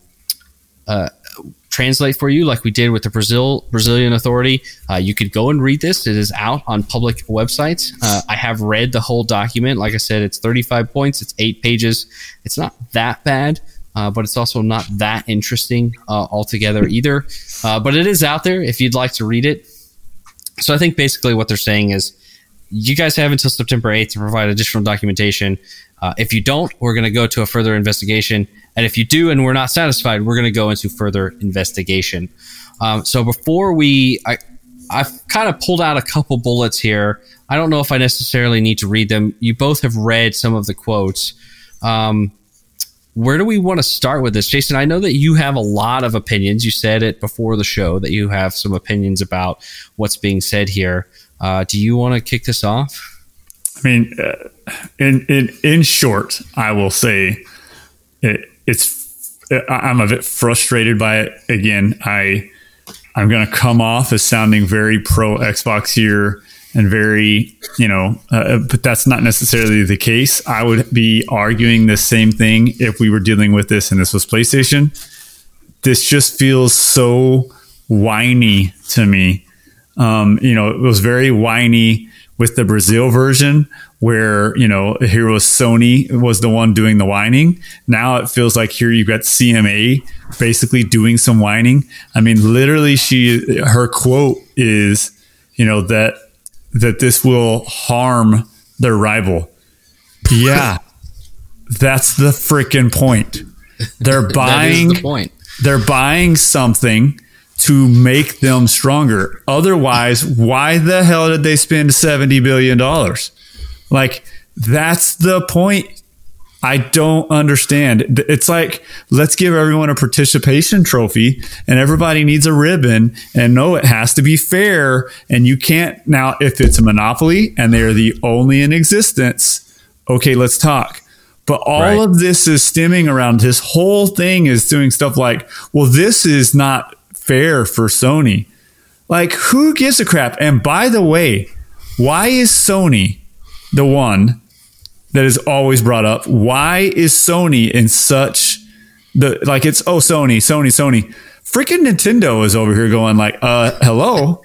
uh, translate for you like we did with the Brazil Brazilian Authority. Uh, you could go and read this. It is out on public websites. Uh, I have read the whole document. Like I said, it's thirty-five points. It's eight pages. It's not that bad. Uh, but it's also not that interesting uh, altogether either. Uh, but it is out there if you'd like to read it. So I think basically what they're saying is you guys have until September eighth to provide additional documentation. Uh, if you don't, we're going to go to a further investigation. And if you do and we're not satisfied, we're going to go into further investigation. Um, so before we... I, I've kind of pulled out a couple bullets here. I don't know if I necessarily need to read them. You both have read some of the quotes. Um Where do we want to start with this? Jason, I know that you have a lot of opinions. You said it before the show that you have some opinions about what's being said here. Uh, do you want to kick this off? I mean, uh, in, in in short, I will say it, it's. I'm a bit frustrated by it. Again, I I'm going to come off as sounding very pro Xbox here and very, you know, uh, but that's not necessarily the case. I would be arguing the same thing if we were dealing with this and this was PlayStation. This just feels so whiny to me. Um, you know, it was very whiny with the Brazil version where, you know, here was Sony was the one doing the whining. Now it feels like here you've got C M A basically doing some whining. I mean, literally she, her quote is, you know, that, that this will harm their rival. Yeah, that's the freaking point. They're buying, that is the point. They're buying something to make them stronger. Otherwise, why the hell did they spend seventy billion dollars? Like, that's the point. I don't understand. It's like, let's give everyone a participation trophy and everybody needs a ribbon, and no, it has to be fair. And you can't, now, if it's a monopoly and they're the only in existence, okay, let's talk. But all right. of this is stemming around, this whole thing is doing stuff like, well, this is not fair for Sony. Like, who gives a crap? And by the way, why is Sony the one that is always brought up? Why is Sony in such the, like, it's, oh, Sony, Sony, Sony. Freaking Nintendo is over here going like, uh, hello.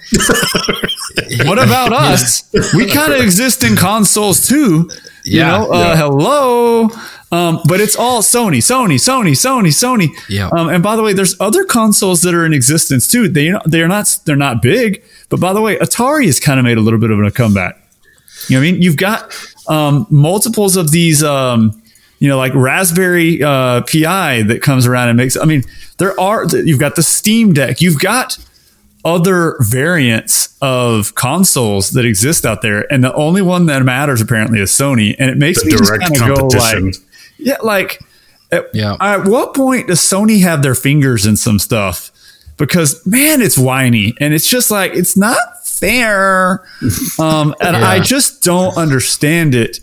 What about us? We kind of exist in consoles too. You Yeah, know, uh, yeah. hello. Um, but it's all Sony, Sony, Sony, Sony, Sony. Yeah. Um, and by the way, there's other consoles that are in existence too. They, they're not, they're not big, but by the way, Atari has kind of made a little bit of a comeback. You know what I mean? You've got, um, multiples of these, um, you know, like Raspberry uh, Pi that comes around and makes, I mean, there are, you've got the Steam Deck, you've got other variants of consoles that exist out there, and the only one that matters apparently is Sony, and it makes The me just direct kind of go competition. like, yeah, like at, Yeah. at what point does Sony have their fingers in some stuff? Because man, it's whiny, and it's just like it's not fair, um, and Yeah. I just don't understand it.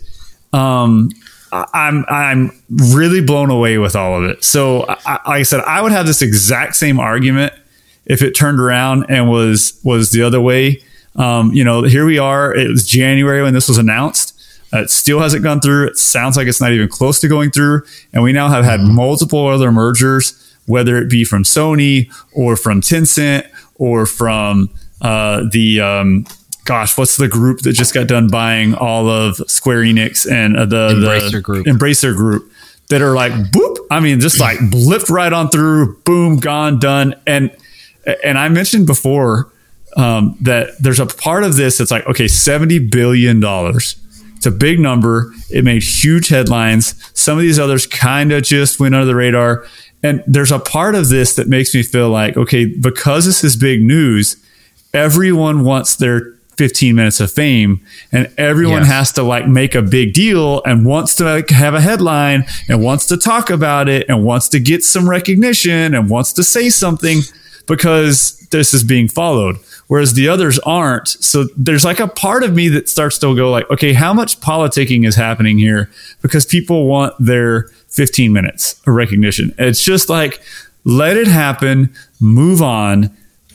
Um, I- I'm I'm really blown away with all of it. So, I, I- like I said, I would have this exact same argument if it turned around and was was the other way. Um, you know, here we are. It was January when this was announced. Uh, it still hasn't gone through. It sounds like it's not even close to going through. And we now have had multiple other mergers, whether it be from Sony or from Tencent or from uh, the um, gosh, what's the group that just got done buying all of Square Enix and uh, the Embracer the Group. Embracer Group that are like boop. I mean, just like blipped right on through, boom, gone, done. And and I mentioned before um, that there's a part of this that's like, okay, seventy billion dollars. It's a big number. It made huge headlines. Some of these others kind of just went under the radar. And there's a part of this that makes me feel like, okay, because this is big news, everyone wants their fifteen minutes of fame, and everyone Yes. has to like make a big deal and wants to like have a headline and wants to talk about it and wants to get some recognition and wants to say something because this is being followed, whereas the others aren't. So there's like a part of me that starts to go like, okay, how much politicking is happening here because people want their fifteen minutes of recognition? It's just like, let it happen, move on.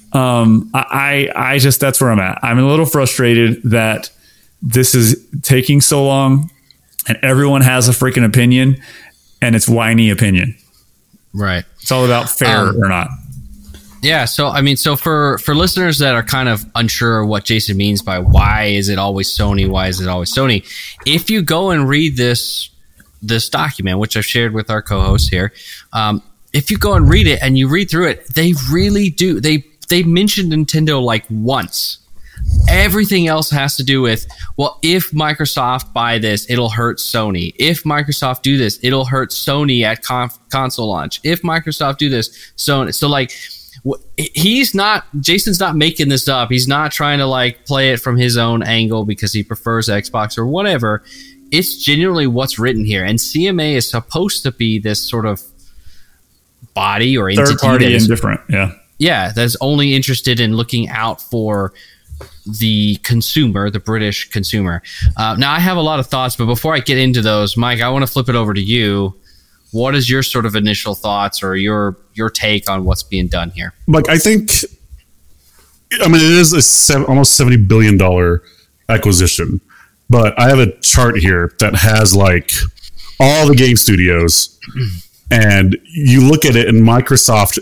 Um, I, I just, that's where I'm at. I'm a little frustrated that this is taking so long and everyone has a freaking opinion and it's whiny opinion. Right. It's all about fair Um, or not. Yeah, so I mean, so for for listeners that are kind of unsure what Jason means by why is it always Sony, why is it always Sony? If you go and read this this document, which I've shared with our co-hosts here, um, if you go and read it and you read through it, they really do. They they mentioned Nintendo like once. Everything else has to do with, well, if Microsoft buy this, it'll hurt Sony. If Microsoft do this, it'll hurt Sony at conf- console launch. If Microsoft do this, Sony. So like. He's not, Jason's not making this up. He's not trying to like play it from his own angle because he prefers Xbox or whatever. It's genuinely what's written here. And C M A is supposed to be this sort of body or entity Third party that is, indifferent. Yeah. yeah, that's only interested in looking out for the consumer, the British consumer. Uh, now, I have a lot of thoughts, but before I get into those, Mike, I want to flip it over to you. What is your sort of initial thoughts or your your take on what's being done here? Like, I think, I mean, it is a seven, almost seventy billion dollars acquisition, but I have a chart here that has like all the game studios, and you look at it, and Microsoft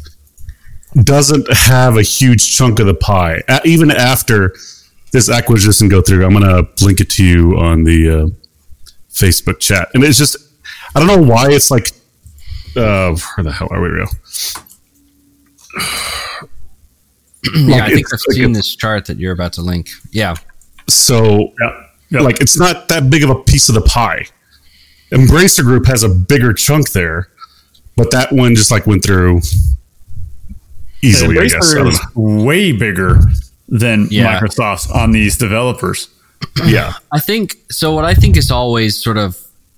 doesn't have a huge chunk of the pie, even after this acquisition go through. I'm going to link it to you on the uh, Facebook chat, and it's just, I don't know why it's like, uh, where the hell are we, real? Yeah, Like, I think it's I've like seen a- this chart that you're about to link. Yeah. So, Yeah. Yeah. like, it's not that big of a piece of the pie. Embracer Group has a bigger chunk there, but that one just like went through easily, I guess. I Embracer don't is know. way bigger than Yeah. Microsoft on these developers. Yeah. I think so. What I think is always sort of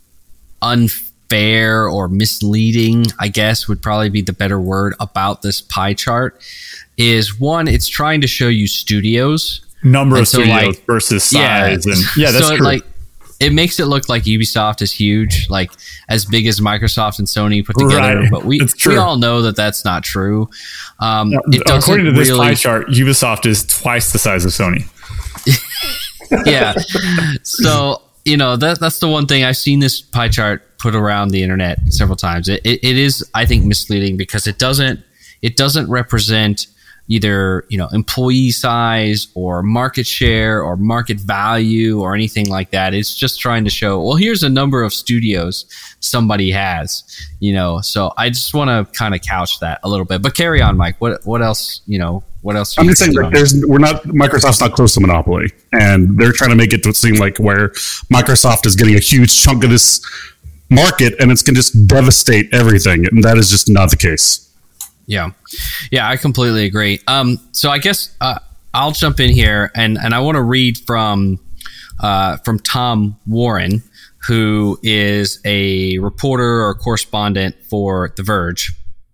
unfair or misleading, I guess, would probably be the better word about this pie chart. Is one, it's trying to show you studios. Number And of so, studios like, versus size. And yeah, that's so it, true. like it makes it look like Ubisoft is huge, like as big as Microsoft and Sony put together. Right. But we It's true. we all know that that's not true. Um, it doesn't According to this really, pie chart, Ubisoft is twice the size of Sony. yeah. So, you know, that that's the one thing. I've seen this pie chart put around the internet several times. It, it, it is, I think, misleading because it doesn't it doesn't represent either, you know, employee size or market share or market value or anything like that. It's just trying to show, well, here's a number of studios somebody has, you know. So I just want to kind of couch that a little bit. But carry on, Mike. What what else, you know, what else? I'm you just saying, see like, on there's, we're not, Microsoft's not close to monopoly, and they're trying to make it to seem like where Microsoft is getting a huge chunk of this market and it's going to just devastate everything. And that is just not the case. Yeah. Yeah, I completely agree. Um, so I guess uh, I'll jump in here and, and I want to read from uh, from Tom Warren, who is a reporter or correspondent for The Verge.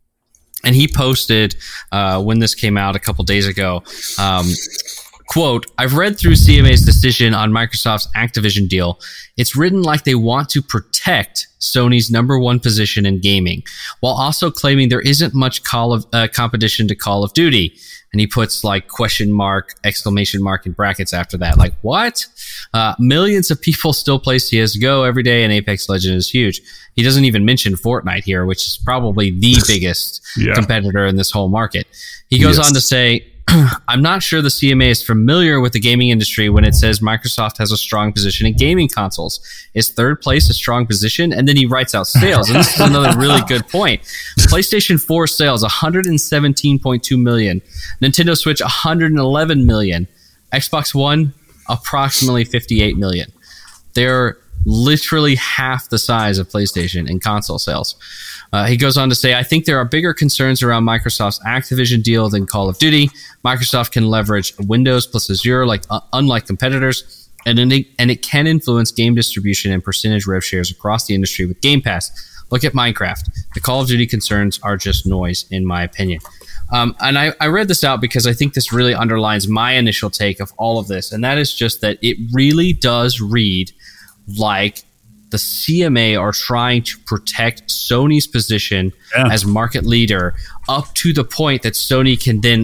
And he posted uh, when this came out a couple days ago, um, quote, "I've read through C M A's decision on Microsoft's Activision deal. It's written like they want to protect Sony's number one position in gaming, while also claiming there isn't much Call of uh, competition to Call of Duty." And he puts like question mark, exclamation mark in brackets after that. Like, what? Uh, millions of people still play C S G O every day, and Apex Legends is huge. He doesn't even mention Fortnite here, which is probably the biggest Yeah. competitor in this whole market. He goes Yes. on to say, "I'm not sure the C M A is familiar with the gaming industry when it says Microsoft has a strong position in gaming consoles. Is third place a strong position?" And then he writes out sales. And this is another really good point. PlayStation four sales, one hundred seventeen point two million. Nintendo Switch, one hundred eleven million. Xbox One, approximately fifty-eight million. They're literally half the size of PlayStation in console sales. Uh, he goes on to say, "I think there are bigger concerns around Microsoft's Activision deal than Call of Duty. Microsoft can leverage Windows plus Azure, like uh, unlike competitors, and it, and it can influence game distribution and percentage rev shares across the industry with Game Pass. Look at Minecraft. The Call of Duty concerns are just noise, in my opinion." Um, and I, I read this out because I think this really underlines my initial take of all of this, and that is just that it really does read like the C M A are trying to protect Sony's position Yeah. as market leader up to the point that Sony can then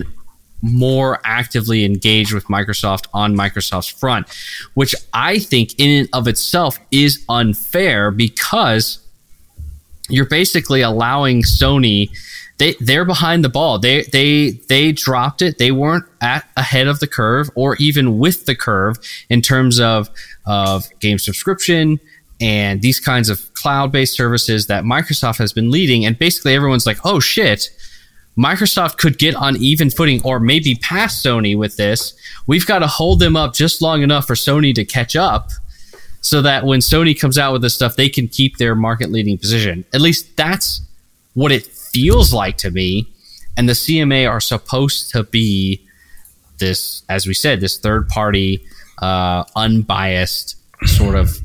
more actively engage with Microsoft on Microsoft's front, which I think in and of itself is unfair because you're basically allowing Sony. They they're behind the ball. They they they dropped it. They weren't at ahead of the curve or even with the curve in terms of of game subscription and these kinds of cloud-based services that Microsoft has been leading. And basically everyone's like, oh shit, Microsoft could get on even footing or maybe pass Sony with this. We've got to hold them up just long enough for Sony to catch up so that when Sony comes out with this stuff, they can keep their market-leading position. At least that's what it feels like to me. And the C M A are supposed to be this, as we said, this third-party, uh, unbiased sort of,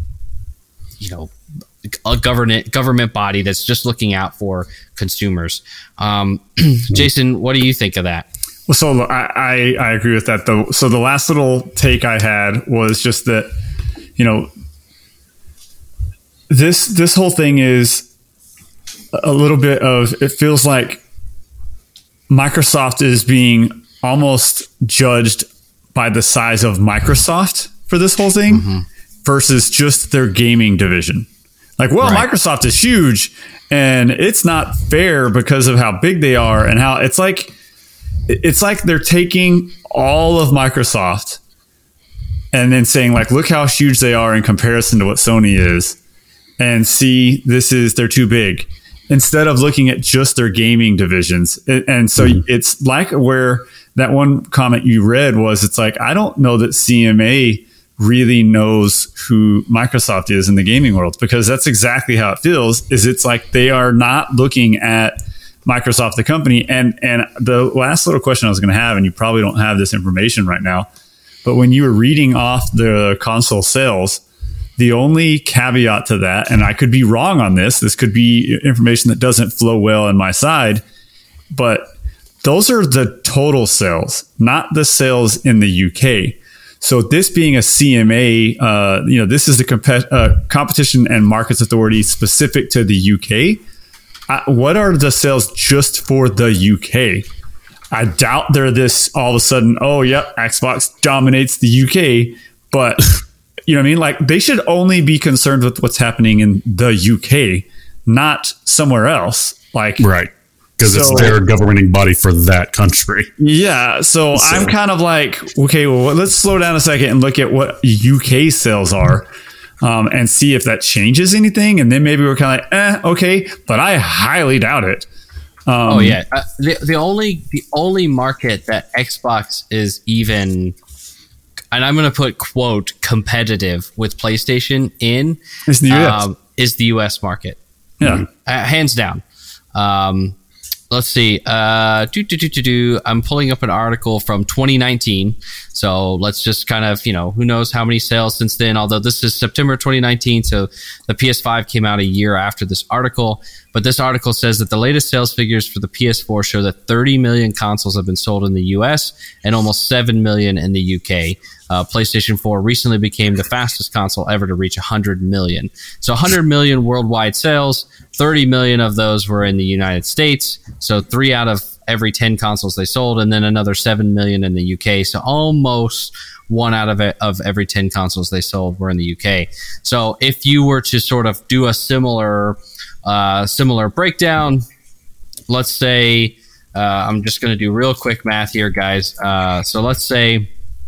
you know, a government government body that's just looking out for consumers. Um, Jason, what do you think of that? Well, so I, I, I agree with that, though. So the last little take I had was just that, you know, this this whole thing is a little bit of, it feels like Microsoft is being almost judged by the size of Microsoft for this whole thing mm-hmm. versus just their gaming division. Like, well, right. Microsoft is huge and it's not fair because of how big they are and how it's like, it's like they're taking all of Microsoft and then saying like, look how huge they are in comparison to what Sony is, and see, this is, they're too big, instead of looking at just their gaming divisions. And so mm-hmm. it's like where that one comment you read was, it's like, I don't know that C M A really knows who Microsoft is in the gaming world, because that's exactly how it feels. Is it's like they are not looking at Microsoft, the company. And and the last little question I was going to have, and you probably don't have this information right now, but when you were reading off the console sales, the only caveat to that, and I could be wrong on this, this could be information that doesn't flow well on my side, but those are the total sales, not the sales in the U K. So this being a C M A, uh, you know, this is the comp- uh, Competition and Markets Authority specific to the U K. Uh, what are the sales just for the U K? I doubt they're this all of a sudden, oh, yep, Xbox dominates the U K. But, you know what I mean? Like, they should only be concerned with what's happening in the U K, not somewhere else. Like, right. Because so, it's their governing body for that country. Yeah. So, so I'm kind of like, okay, well, let's slow down a second and look at what U K sales are, um, and see if that changes anything. And then maybe we're kind of like, eh, okay. But I highly doubt it. Um, oh, yeah. Uh, the, the only the only market that Xbox is even, and I'm going to put, quote, competitive with PlayStation in, is the U S. Um, is the U S market. Yeah. Uh, hands down. Um, let's see. Uh, do, do, do, do, do. I'm pulling up an article from twenty nineteen. So let's just kind of, you know, who knows how many sales since then, although this is September twenty nineteen. So the P S five came out a year after this article. But this article says that the latest sales figures for the P S four show that thirty million consoles have been sold in the U S and almost seven million in the U K. Uh, PlayStation four recently became the fastest console ever to reach one hundred million. So one hundred million worldwide sales, thirty million of those were in the United States. So three out of every ten consoles they sold, and then another seven million in the U K. So almost one out of it, of every ten consoles they sold were in the U K. So if you were to sort of do a similar uh, similar breakdown, let's say, uh, I'm just going to do real quick math here, guys. Uh, so let's say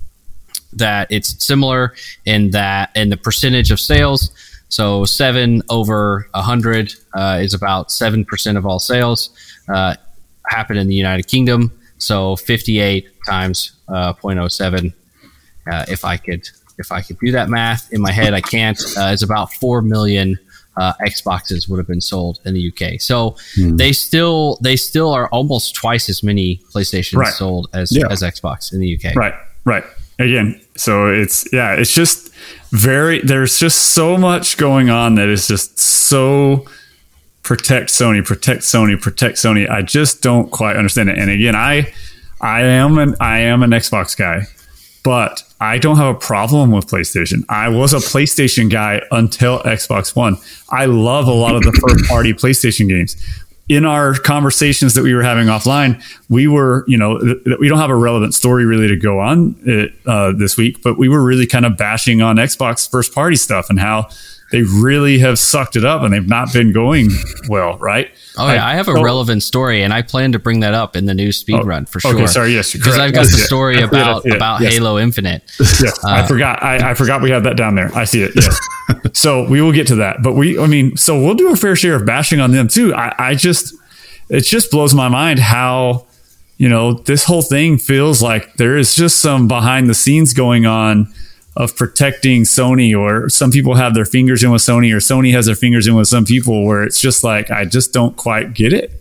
that it's similar in that in the percentage of sales. So seven over one hundred uh, is about seven percent of all sales uh, happen in the United Kingdom. So fifty-eight times uh, zero point zero seven. Uh, if I could, if I could do that math in my head, I can't. Uh, it's about four million uh, Xboxes would have been sold in the U K. So hmm. they still, they still are almost twice as many PlayStations right. sold as yeah. as Xbox in the U K. Right, right. Again, so it's yeah, it's just very. There's just so much going on that is just so protect Sony, protect Sony, protect Sony. I just don't quite understand it. And again, I, I am an I am an Xbox guy, but I don't have a problem with PlayStation. I was a PlayStation guy until Xbox One. I love a lot of the first party PlayStation games. In our conversations that we were having offline, we were, you know, th- we don't have a relevant story really to go on it, uh, this week, but we were really kind of bashing on Xbox first party stuff and how they really have sucked it up and they've not been going well, right? Oh yeah, I, I have a oh, relevant story, and I plan to bring that up in the new speed oh, run for sure. Okay, sorry, yes, because I've got yes, the yeah. story about it, about yes. Halo Infinite. Yes, uh, I forgot. I, I forgot we had that down there. I see it. Yes. So we will get to that, but we, I mean, so we'll do a fair share of bashing on them too. I, I just, it just blows my mind how, you know, this whole thing feels like there is just some behind the scenes going on of protecting Sony, or some people have their fingers in with Sony, or Sony has their fingers in with some people, where it's just like, I just don't quite get it.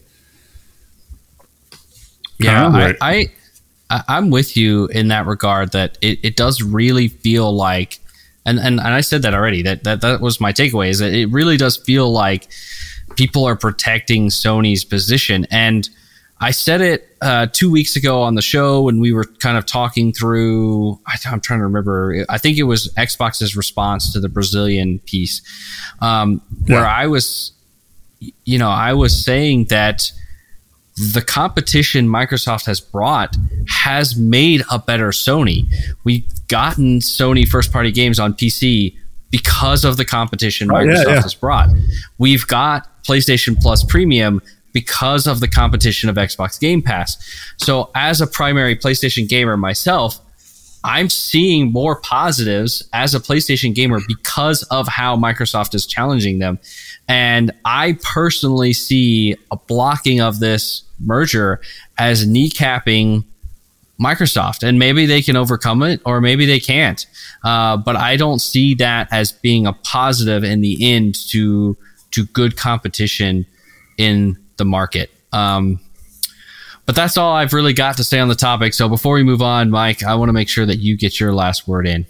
Yeah, I, I, I I'm with you in that regard, that it, it does really feel like, and, and, and I said that already, that, that that was my takeaway, is that it really does feel like people are protecting Sony's position. And I said it uh, two weeks ago on the show when we were kind of talking through, I, I'm trying to remember, I think it was Xbox's response to the Brazilian piece, um, yeah. where I was, you know, I was saying that the competition Microsoft has brought has made a better Sony. We've gotten Sony first-party games on P C because of the competition oh, Microsoft yeah, yeah. has brought. We've got PlayStation Plus Premium because of the competition of Xbox Game Pass. So as a primary PlayStation gamer myself, I'm seeing more positives as a PlayStation gamer because of how Microsoft is challenging them. And I personally see a blocking of this merger as kneecapping Microsoft. And maybe they can overcome it, or maybe they can't. Uh, but I don't see that as being a positive in the end to, to good competition in the market. Um, but that's all I've really got to say on the topic. So before we move on, Mike, I want to make sure that you get your last word in.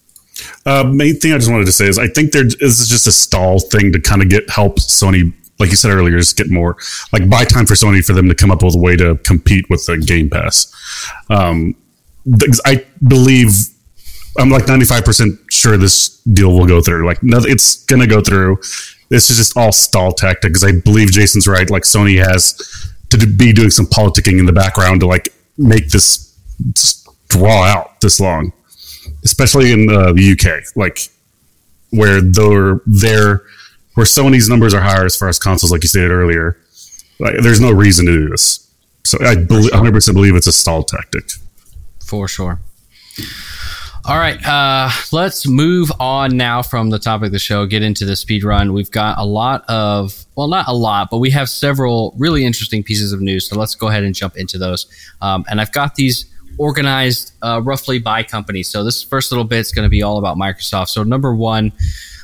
Uh, main thing I just wanted to say is I think there this is just a stall thing to kind of get help Sony, like you said earlier, just get more like buy time for Sony for them to come up with a way to compete with the Game Pass. Um, I believe I'm like ninety-five percent sure this deal will go through. Like, no, it's going to go through. This is just all stall tactic, because I believe Jason's right. Like, Sony has to be doing some politicking in the background to like make this draw out this long, especially in uh, the U K, like where they're there, where Sony's numbers are higher as far as consoles, like you stated earlier. Like, there's no reason to do this. So I believe, one hundred percent believe it's a stall tactic. For sure. All right, uh, let's move on now from the topic of the show, get into the speed run. We've got a lot of, well, not a lot, but we have several really interesting pieces of news. So let's go ahead and jump into those. Um, and I've got these organized uh, roughly by company. So this first little bit is going to be all about Microsoft. So number one,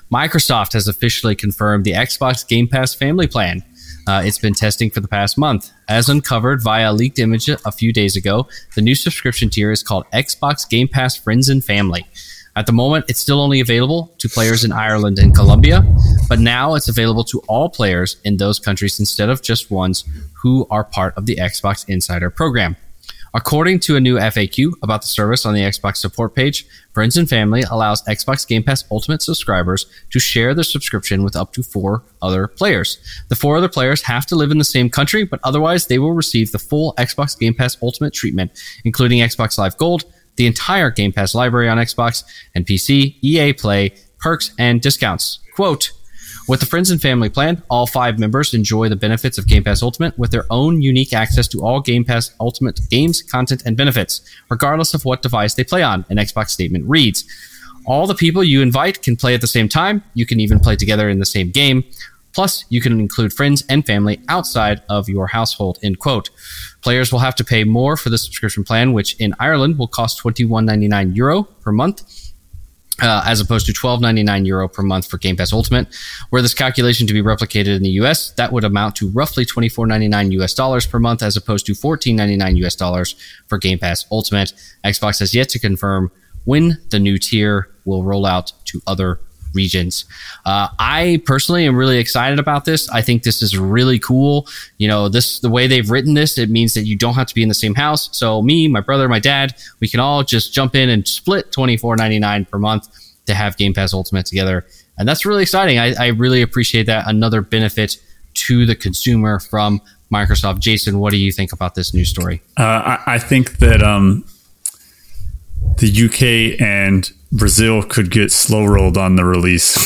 Microsoft has officially confirmed the Xbox Game Pass Family Plan. Uh, it's been testing for the past month. As uncovered via a leaked image a few days ago, the new subscription tier is called Xbox Game Pass Friends and Family. At the moment, it's still only available to players in Ireland and Colombia, but now it's available to all players in those countries instead of just ones who are part of the Xbox Insider program. According to a new F A Q about the service on the Xbox support page, Friends and Family allows Xbox Game Pass Ultimate subscribers to share their subscription with up to four other players. The four other players have to live in the same country, but otherwise they will receive the full Xbox Game Pass Ultimate treatment, including Xbox Live Gold, the entire Game Pass library on Xbox and P C, E A Play, perks, and discounts. Quote, with the Friends and Family plan, all five members enjoy the benefits of Game Pass Ultimate with their own unique access to all Game Pass Ultimate games, content, and benefits, regardless of what device they play on, an Xbox statement reads. All the people you invite can play at the same time. You can even play together in the same game. Plus, you can include friends and family outside of your household, end quote. Players will have to pay more for the subscription plan, which in Ireland will cost twenty-one ninety-nine euro per month. Uh, as opposed to twelve ninety-nine euro per month for Game Pass Ultimate. Were this calculation to be replicated in the U S, that would amount to roughly twenty-four ninety-nine U S dollars per month, as opposed to fourteen ninety-nine U S dollars for Game Pass Ultimate. Xbox has yet to confirm when the new tier will roll out to other regions. Uh, I personally am really excited about this. I think this is really cool. You know, this the way they've written this, it means that you don't have to be in the same house. So me, my brother, my dad, we can all just jump in and split twenty-four ninety-nine per month to have Game Pass Ultimate together. And that's really exciting. I, I really appreciate that. Another benefit to the consumer from Microsoft. Jason, what do you think about this news story? Uh, I, I think that um, the U K and Brazil could get slow rolled on the release.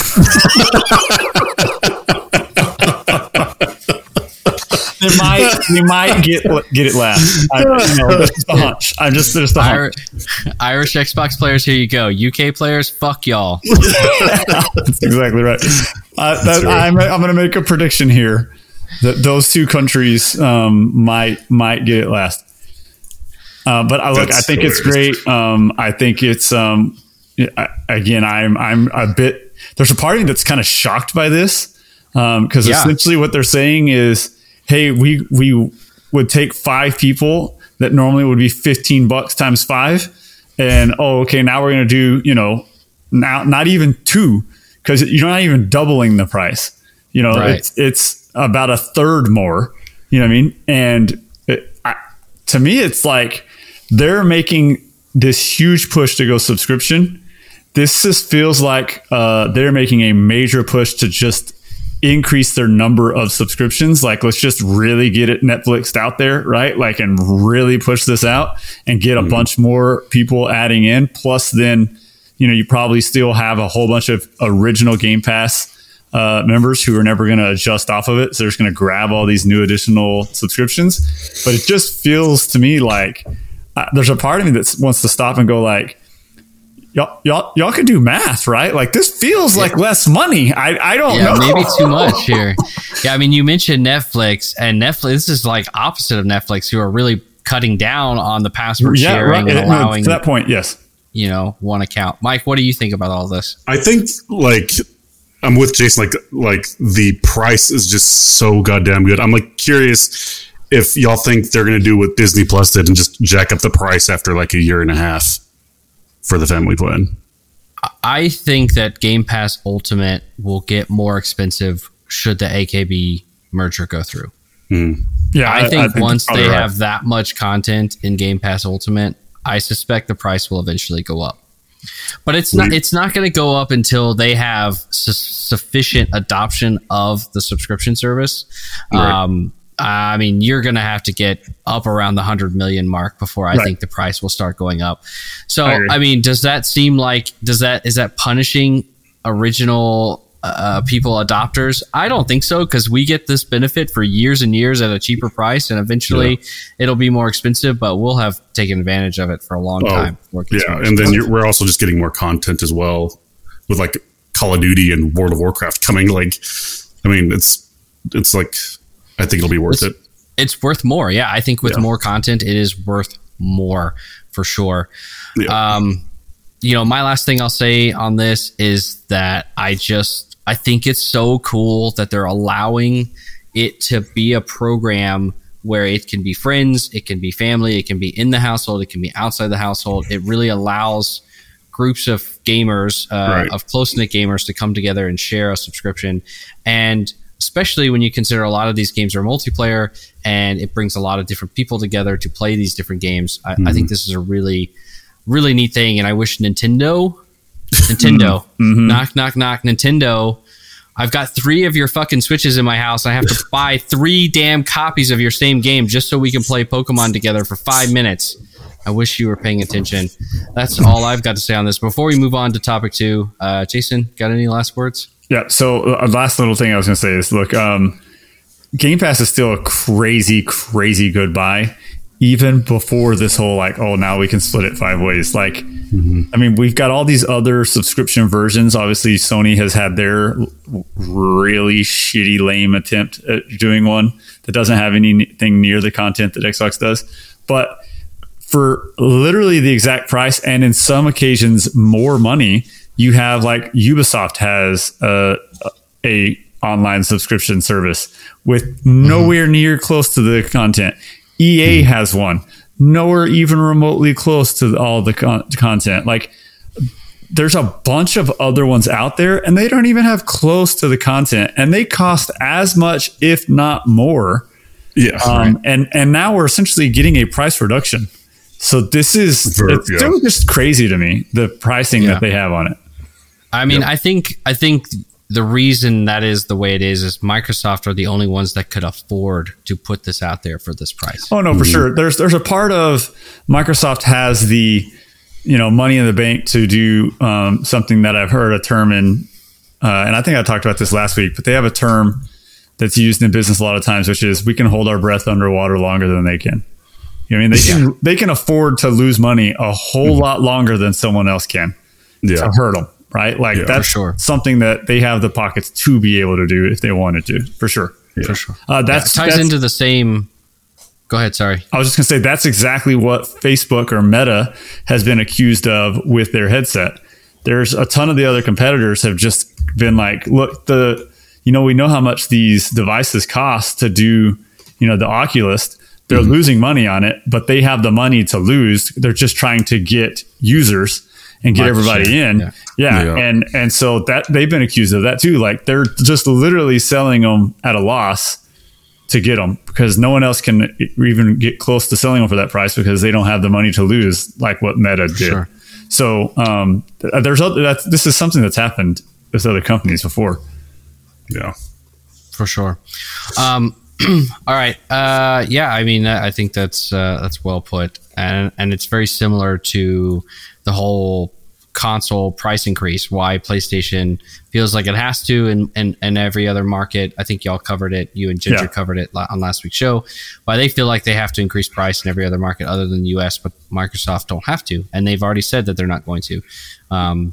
They might, they might get get it last. I, you know, that's just a hunch. I'm just just a hunch. Irish Xbox players, here you go. U K players, fuck y'all. That's exactly right. Uh, that, I'm I'm going to make a prediction here that those two countries um, might might get it last. Uh, but I look, That's I think hilarious. It's great. Um, I think it's um, I, again, I'm I'm a bit. There's a part of me that's kind of shocked by this because um, yeah. essentially what they're saying is, hey, we we would take five people that normally would be fifteen bucks times five, and oh, okay, now we're going to do you know now not even two because you're not even doubling the price. You know, right. it's it's about a third more. You know what I mean? And it, I, to me, it's like they're making this huge push to go subscription. This just feels like uh, they're making a major push to just increase their number of subscriptions. Like, let's just really get it Netflixed out there, right? Like, and really push this out and get a mm-hmm. bunch more people adding in. Plus, then, you know, you probably still have a whole bunch of original Game Pass uh, members who are never going to adjust off of it. So they're just going to grab all these new additional subscriptions. But it just feels to me like uh, there's a part of me that wants to stop and go like, Y'all, y'all, y'all can do math, right? Like this feels yeah. like less money. I, I don't yeah, know. Maybe too much here. Yeah, I mean, you mentioned Netflix, and Netflix. This is like opposite of Netflix, who are really cutting down on the password yeah, sharing right. and allowing. To that point, yes. You know, one account. Mike, what do you think about all this? I think like I'm with Jason. Like, like the price is just so goddamn good. I'm like curious if y'all think they're going to do what Disney Plus did and just jack up the price after like a year and a half for the family plan. I think that Game Pass Ultimate will get more expensive should the A K B merger go through. Mm. Yeah, I, I, think I think once they right. have that much content in Game Pass Ultimate, I suspect the price will eventually go up. But it's not it's not going to go up until they have su- sufficient adoption of the subscription service. Right. Um, I mean, you're going to have to get up around the one hundred million mark before I right. think the price will start going up. So, I, I mean, does that seem like, does that, is that punishing original uh, people adopters? I don't think so, because we get this benefit for years and years at a cheaper price, and eventually yeah. it'll be more expensive, but we'll have taken advantage of it for a long oh, time. Yeah, and then you're, we're also just getting more content as well with like Call of Duty and World of Warcraft coming. Like, I mean, it's it's like... I think it'll be worth it's, it. It's worth more. Yeah. I think with yeah. more content, it is worth more for sure. Yeah. Um, you know, my last thing I'll say on this is that I just, I think it's so cool that they're allowing it to be a program where it can be friends, it can be family, it can be in the household, it can be outside the household. It really allows groups of gamers, uh, Right. of close-knit gamers to come together and share a subscription. And especially when you consider a lot of these games are multiplayer and it brings a lot of different people together to play these different games. I, Mm-hmm. I think this is a really, really neat thing. And I wish Nintendo, Nintendo, Mm-hmm. knock, knock, knock, Nintendo, I've got three of your fucking Switches in my house. I have to buy three damn copies of your same game just so we can play Pokemon together for five minutes. I wish you were paying attention. That's all I've got to say on this. Before we move on to topic two, uh, Jason, got any last words? Yeah. So uh, last little thing I was going to say is, look, um, Game Pass is still a crazy, crazy good buy, even before this whole like, oh, now we can split it five ways. Like, mm-hmm. I mean, we've got all these other subscription versions. Obviously, Sony has had their really shitty, lame attempt at doing one that doesn't have anything near the content that Xbox does. But for literally the exact price, and in some occasions more money, you have like Ubisoft has a, a online subscription service with nowhere near close to the content. E A has one, nowhere even remotely close to all the con- content. Like, there's a bunch of other ones out there, and they don't even have close to the content, and they cost as much, if not more. Yeah. Um, right. and and now we're essentially getting a price reduction. So this is For- it's yeah. still just crazy to me, the pricing Yeah. that they have on it. I mean, Yep. I think I think the reason that is the way it is is Microsoft are the only ones that could afford to put this out there for this price. Oh no, for sure. There's there's a part of Microsoft has the, you know, money in the bank to do um, something that I've heard a term in, uh, and I think I talked about this last week. But they have a term that's used in business a lot of times, which is we can hold our breath underwater longer than they can. You know, I mean, they can they can afford to lose money a whole lot longer than someone else can Yeah. to hurt them. Right? Like Yeah, that's for sure. something that they have the pockets to be able to do if they wanted to, for sure. Yeah. For sure. Uh, that's, Yeah, it ties that's into the same. Go ahead. Sorry. I was just going to say that's exactly what Facebook or Meta has been accused of with their headset. There's a ton of the other competitors have just been like, look, the you know, we know how much these devices cost to do, you know, the Oculus. They're Mm-hmm. losing money on it, but they have the money to lose. They're just trying to get users and get Market everybody share, in. yeah. Yeah. Yeah. And, and so that they've been accused of that too. Like they're just literally selling them at a loss to get them because no one else can even get close to selling them for that price because they don't have the money to lose like what Meta did. Sure. So um, th- there's other, that's, this is something that's happened with other companies before. Yeah. For sure. Um, all right. Uh, yeah. I mean, I think that's uh, that's well put, and and it's very similar to the whole console price increase. Why PlayStation feels like it has to, and and, and every other market. I think y'all covered it. You and Ginger Yeah. covered it la- on last week's show. Why they feel like they have to increase price in every other market other than the U S, but Microsoft don't have to, and they've already said that they're not going to. Um,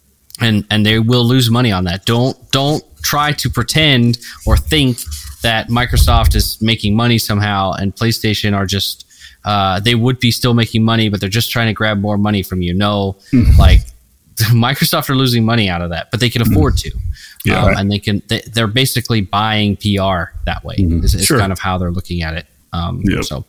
and and they will lose money on that. Don't don't try to pretend or think that Microsoft is making money somehow and PlayStation are just uh, they would be still making money, but they're just trying to grab more money from you. No, like Microsoft are losing money out of that, but they can afford to. Yeah. Um, and they can they, they're basically buying P R that way. It's, it's Sure. kind of how they're looking at it. Um, Yep. So.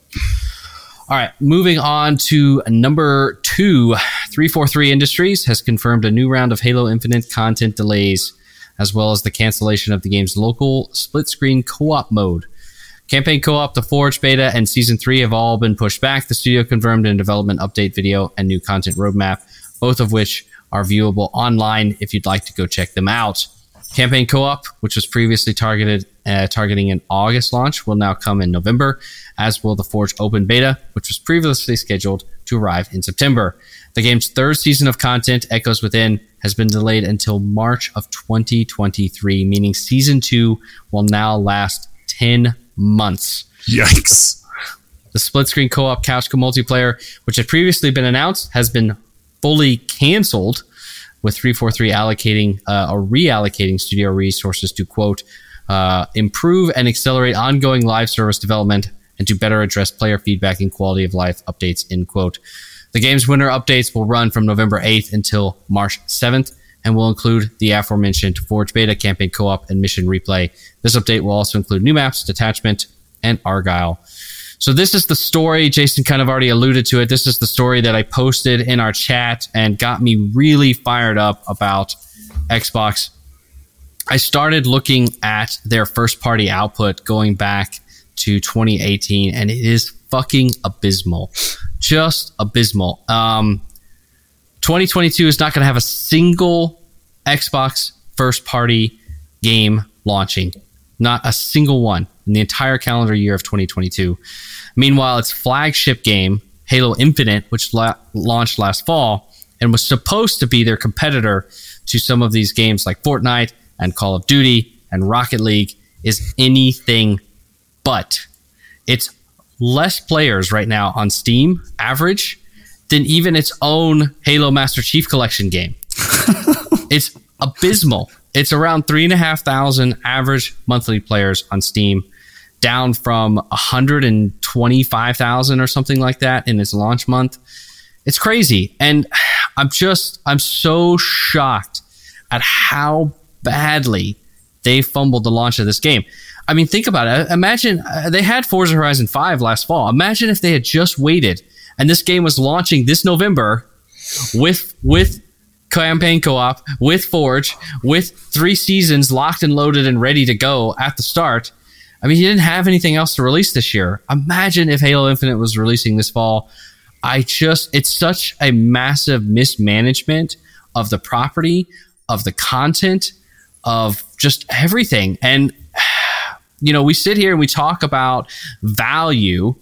All right, moving on to number two. three forty-three Industries has confirmed a new round of Halo Infinite content delays, as well as the cancellation of the game's local split-screen co-op mode. Campaign co-op, the Forge beta, and Season three have all been pushed back. The studio confirmed in a development update video and new content roadmap, both of which are viewable online if you'd like to go check them out. Campaign co-op, which was previously targeted uh, targeting an August launch, will now come in November, as will the Forge Open Beta, which was previously scheduled to arrive in September. The game's third season of content, Echoes Within, has been delayed until March of twenty twenty-three, meaning Season two will now last ten months. Yikes. The split-screen co-op couch multiplayer, which had previously been announced, has been fully canceled, with three forty-three allocating uh, or reallocating studio resources to, quote, uh, improve and accelerate ongoing live service development and to better address player feedback and quality of life updates, end quote. The game's winter updates will run from November eighth until March seventh and will include the aforementioned Forge beta, campaign co-op, and mission replay. This update will also include new maps, Detachment, and Argyle. So this is the story. Jason kind of already alluded to it. This is the story that I posted in our chat and got me really fired up about Xbox. I started looking at their first-party output going back to twenty eighteen, and it is fucking abysmal. Just abysmal. Um, twenty twenty-two is not going to have a single Xbox first-party game launching. Not a single one in the entire calendar year of twenty twenty-two. Meanwhile, its flagship game, Halo Infinite, which la- launched last fall and was supposed to be their competitor to some of these games like Fortnite and Call of Duty and Rocket League, is anything but. It's less players right now on Steam, average, than even its own Halo Master Chief Collection game. It's abysmal. It's around three and a half thousand average monthly players on Steam, down from one hundred twenty-five thousand or something like that in its launch month. It's crazy. And I'm just, I'm so shocked at how badly they fumbled the launch of this game. I mean, think about it. Imagine uh, they had Forza Horizon five last fall. Imagine if they had just waited and this game was launching this November with, with, campaign co-op, with Forge, with three seasons locked and loaded and ready to go at the start. I mean, you didn't have anything else to release this year. Imagine if Halo Infinite was releasing this fall. I just, it's such a massive mismanagement of the property, of the content, of just everything. And, you know, we sit here and we talk about value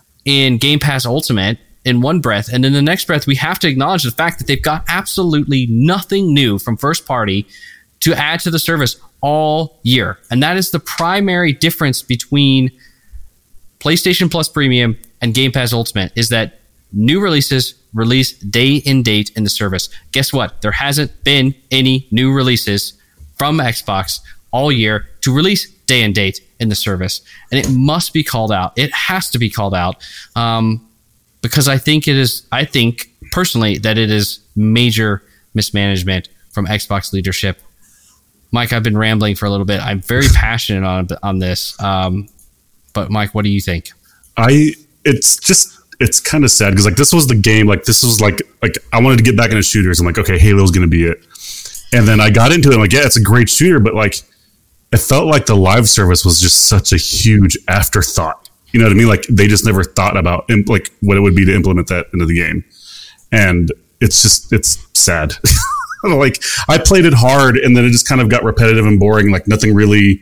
in Game Pass Ultimate in one breath, and in the next breath, we have to acknowledge the fact that they've got absolutely nothing new from first party to add to the service all year. And that is the primary difference between PlayStation Plus Premium and Game Pass Ultimate, is that new releases release day and date in the service. Guess what? There hasn't been any new releases from Xbox all year to release day and date in the service. And it must be called out. It has to be called out. Um, Because I think it is, I think personally that it is major mismanagement from Xbox leadership. Mike, I've been rambling for a little bit. I'm very passionate on on this. Um, but Mike, what do you think? I, it's just, it's kind of sad because like this was the game, like this was like, like I wanted to get back into shooters. I'm like, okay, Halo's going to be it. And then I got into it. I'm like, yeah, it's a great shooter, but like, it felt like the live service was just such a huge afterthought. You know what I mean? Like they just never thought about imp- like what it would be to implement that into the game. And it's just, it's sad. Like I played it hard and then it just kind of got repetitive and boring. Like nothing really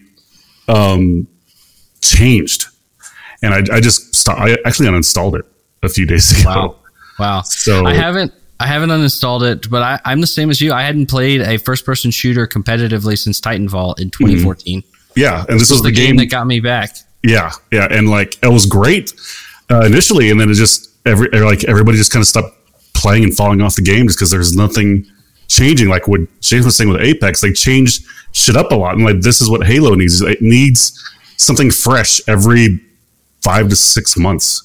um, changed. And I, I just stopped. I actually uninstalled it a few days ago. Wow. Wow. So I haven't, I haven't uninstalled it, but I, I'm the same as you. I hadn't played a first person shooter competitively since Titanfall in twenty fourteen. Mm-hmm. Yeah. And this, this was, was the game, game that got me back. Yeah, yeah, and like it was great uh, initially, and then it just every like everybody just kind of stopped playing and falling off the game just because there's nothing changing. Like what James was saying with Apex, they changed shit up a lot, and like this is what Halo needs. It needs something fresh every five to six months.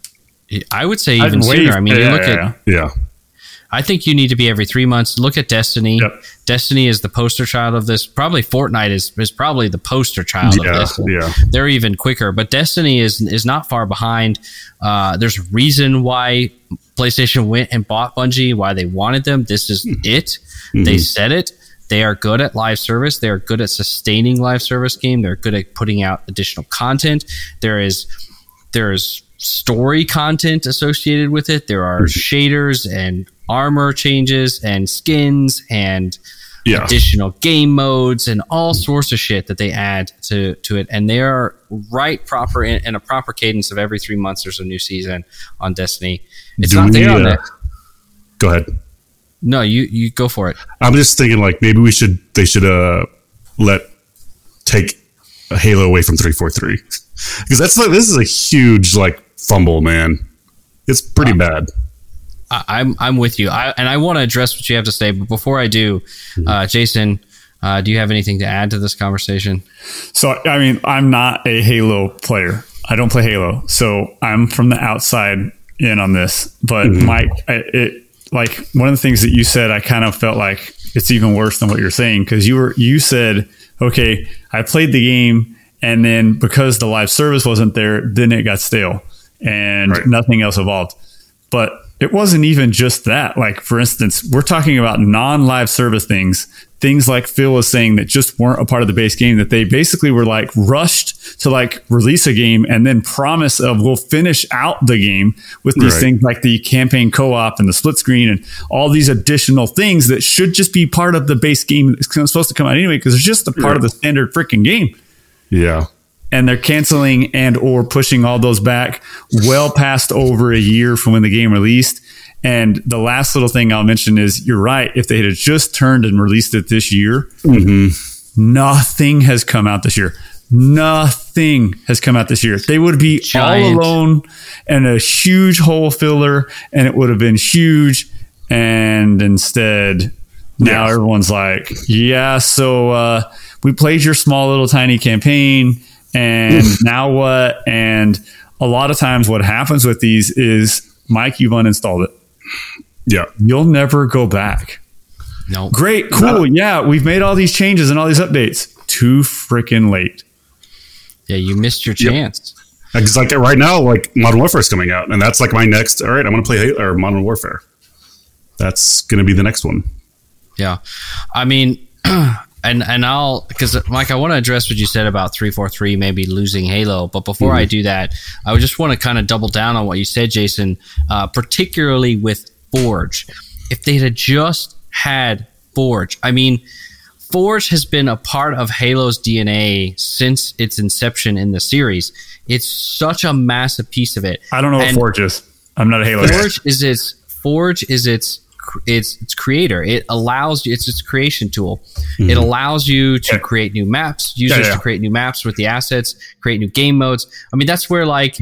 I would say even sooner. I mean, yeah, you look yeah, at yeah. I think you need to be every three months. Look at Destiny. Yep. Destiny is the poster child of this. Probably Fortnite is, is probably the poster child yeah, of this. Yeah. They're even quicker, but Destiny is is not far behind. Uh, there's a reason why PlayStation went and bought Bungie, why they wanted them. This is mm-hmm. it. Mm-hmm. They said it. They are good at live service. They are good at sustaining live service game. They're good at putting out additional content. There is there is story content associated with it. There are mm-hmm. shaders and armor changes and skins and yeah. additional game modes and all sorts of shit that they add to, to it. And they are right proper in, in a proper cadence of every three months there's a new season on Destiny. It's Do not there we, on uh, that. Go ahead. No, you, you go for it. I'm just thinking like maybe we should, they should uh, let take a Halo away from three forty-three because that's like, this is a huge like fumble, man. It's pretty wow. bad. I'm I'm with you, I, and I want to address what you have to say. But before I do, uh, Jason, uh, do you have anything to add to this conversation? So, I mean, I'm not a Halo player. I don't play Halo, so I'm from the outside in on this, but Mm-hmm. Mike, I, it like one of the things that you said, I kind of felt like it's even worse than what you're saying, because you were you said, okay, I played the game, and then because the live service wasn't there, then it got stale and Right. nothing else evolved. But it wasn't even just that. Like, for instance, we're talking about non-live service things, things like Phil was saying that just weren't a part of the base game, that they basically were like rushed to like release a game and then promise of we'll finish out the game with these Right. things like the campaign co-op and the split screen and all these additional things that should just be part of the base game. It's supposed to come out anyway because it's just a part Right. of the standard freaking game. Yeah. And they're canceling and or pushing all those back well past over a year from when the game released. And the last little thing I'll mention is, you're right. If they had just turned and released it this year, nothing has come out this year. Nothing has come out this year. They would be Giant. all alone and a huge hole filler, and it would have been huge. And instead, now Yeah. everyone's like, yeah, so uh, we played your small little tiny campaign, and now what? And a lot of times what happens with these is, Mike, you've uninstalled it. Yeah. You'll never go back. No. Great, cool. Yeah, we've made all these changes and all these updates. Too freaking late. Yeah, you missed your Yep. chance. Because like right now, like Modern Warfare is coming out, and that's like my next. All right, I'm going to play Halo, or Modern Warfare. That's going to be the next one. Yeah. I mean, and and I'll, because Mike, I want to address what you said about three forty-three maybe losing Halo, but before Mm-hmm. I do that, I would just want to kind of double down on what you said, Jason, uh, particularly with Forge. If they had just had Forge, I mean, Forge has been a part of Halo's D N A since its inception in the series. It's such a massive piece of it. I don't know what And Forge is. I'm not a Halo guy. Forge is its Forge is its its its creator. It allows you. It's its creation tool. It allows you to Yeah. create new maps. Users Yeah, yeah. to create new maps with the assets. Create new game modes. I mean, that's where like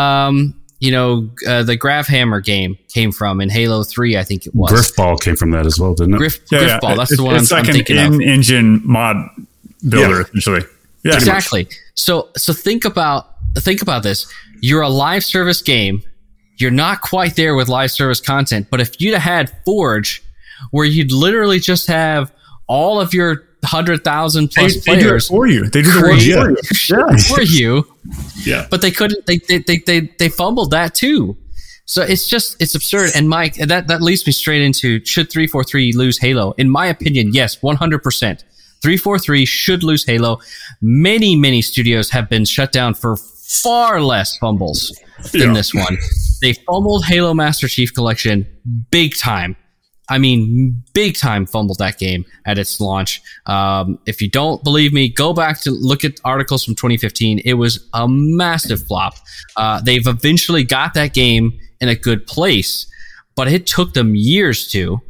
um you know uh, the Grafhammer game came from in Halo three. I think it was Griffball came from that as well, didn't it? Griff Yeah, yeah. Griffball. That's It's- the one I'm, It's like I'm an thinking of. in-engine mod builder, Yeah. essentially. Yeah, Exactly. So so think about think about this. You're a live service game. You're not quite there with live service content, but if you'd have had Forge, where you'd literally just have all of your hundred thousand They, plus they do it players for you. They do the work create for you. Yeah. for you, Yeah. but they couldn't. They they, they they they fumbled that too. So it's just it's absurd. And Mike, that that leads me straight into, should three forty-three lose Halo? In my opinion, yes, one hundred percent. three forty-three should lose Halo. Many many studios have been shut down for far less fumbles than Yeah. this one. They fumbled Halo Master Chief Collection big time. I mean, big time fumbled that game at its launch. Um, if you don't believe me, go back to look at articles from twenty fifteen. It was a massive flop. Uh, they've eventually got that game in a good place, but it took them years to.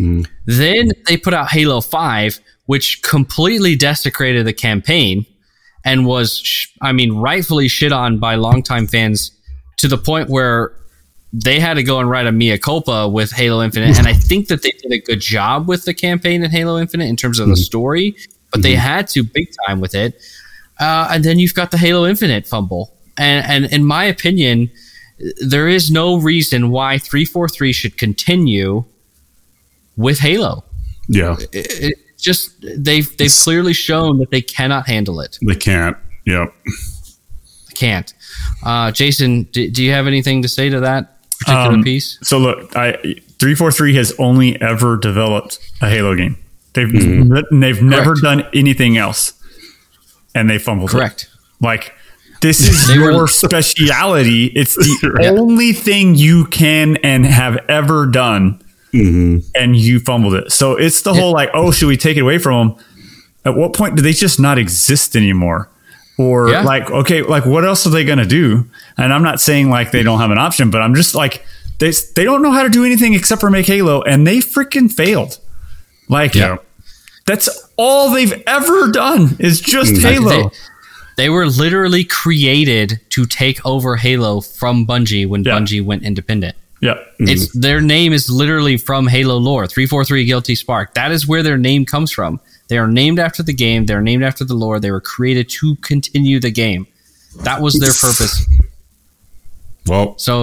Then they put out Halo five, which completely desecrated the campaign and was, sh- I mean, rightfully shit on by longtime fans to the point where they had to go and write a mea culpa with Halo Infinite. And I think that they did a good job with the campaign in Halo Infinite in terms of the story, but they had to big time with it. Uh, and then you've got the Halo Infinite fumble. And, and in my opinion, there is no reason why three forty-three should continue with Halo. Yeah. It, it just they've they've clearly shown that they cannot handle it. They can't. Yep. They can't. Uh, Jason, do, do you have anything to say to that particular Um, piece? So look, I three forty-three has only ever developed a Halo game. They've they've never Correct. done anything else, and they fumbled. Correct. It. Like, this is They your were- speciality. It's the Right. only thing you can and have ever done, and you fumbled it. So it's the whole like, oh, should we take it away from them? At what point do they just not exist anymore? Or Yeah. like, okay, like what else are they going to do? And I'm not saying like they don't have an option, but I'm just like, they they don't know how to do anything except for make Halo, and they freaking failed. Like, Yeah. that's all they've ever done is just Mm. Halo. They, they were literally created to take over Halo from Bungie when Yeah. Bungie went independent. yeah. It's their name is literally from Halo lore. three forty-three Guilty Spark. That is where their name comes from. They are named after the game. They're named after the lore. They were created to continue the game. That was their purpose. Well, So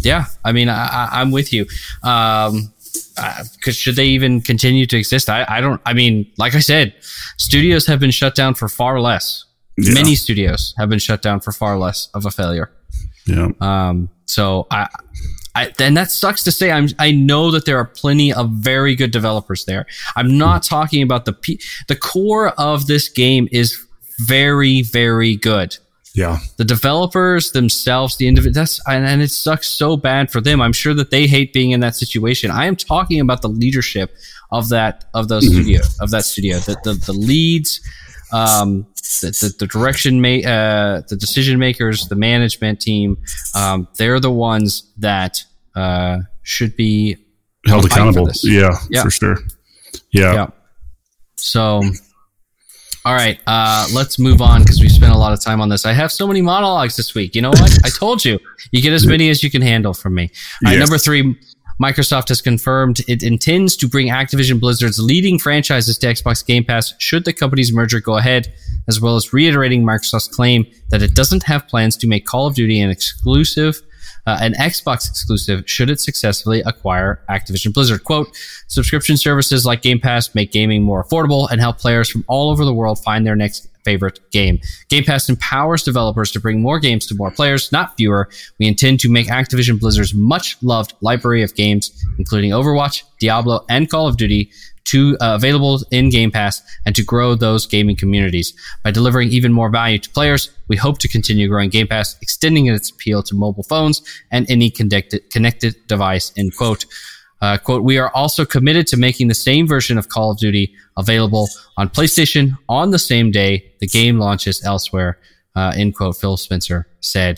Yeah, I mean, I, I, I'm with you. Um, because should they even continue to exist? I, I don't. I mean, like I said, studios have been shut down for far less. Yeah. Many studios have been shut down for far less of a failure. Yeah. Um. So I, I, and that sucks to say. I'm. I know that there are plenty of very good developers there. I'm not talking about the pe- the core of this game is very, very good. Yeah. The developers themselves, the individual, that's, and, and it sucks so bad for them. I'm sure that they hate being in that situation. I am talking about the leadership of that, of those mm-hmm. studio, of that studio, the, the, the leads, um, the, the, the direction, ma- uh, the decision makers, the management team. Um, they're the ones that, uh, should be held accountable. Yeah, yeah, for sure. Yeah. yeah. So, all right, uh, let's move on because we spent a lot of time on this. I have so many monologues this week. You know what? I told you. You get as many as you can handle from me. All right, yes. Number three, Microsoft has confirmed it intends to bring Activision Blizzard's leading franchises to Xbox Game Pass should the company's merger go ahead, as well as reiterating Microsoft's claim that it doesn't have plans to make Call of Duty an exclusive Uh, an Xbox exclusive should it successfully acquire Activision Blizzard. Quote, subscription services like Game Pass make gaming more affordable and help players from all over the world find their next favorite game. Game Pass empowers developers to bring more games to more players, not fewer. We intend to make Activision Blizzard's much-loved library of games, including Overwatch, Diablo, and Call of Duty, to uh, available in Game Pass and to grow those gaming communities. By delivering even more value to players, we hope to continue growing Game Pass, extending its appeal to mobile phones and any connected connected device, end quote. Uh, quote, we are also committed to making the same version of Call of Duty available on PlayStation on the same day the game launches elsewhere, uh, end quote, Phil Spencer said.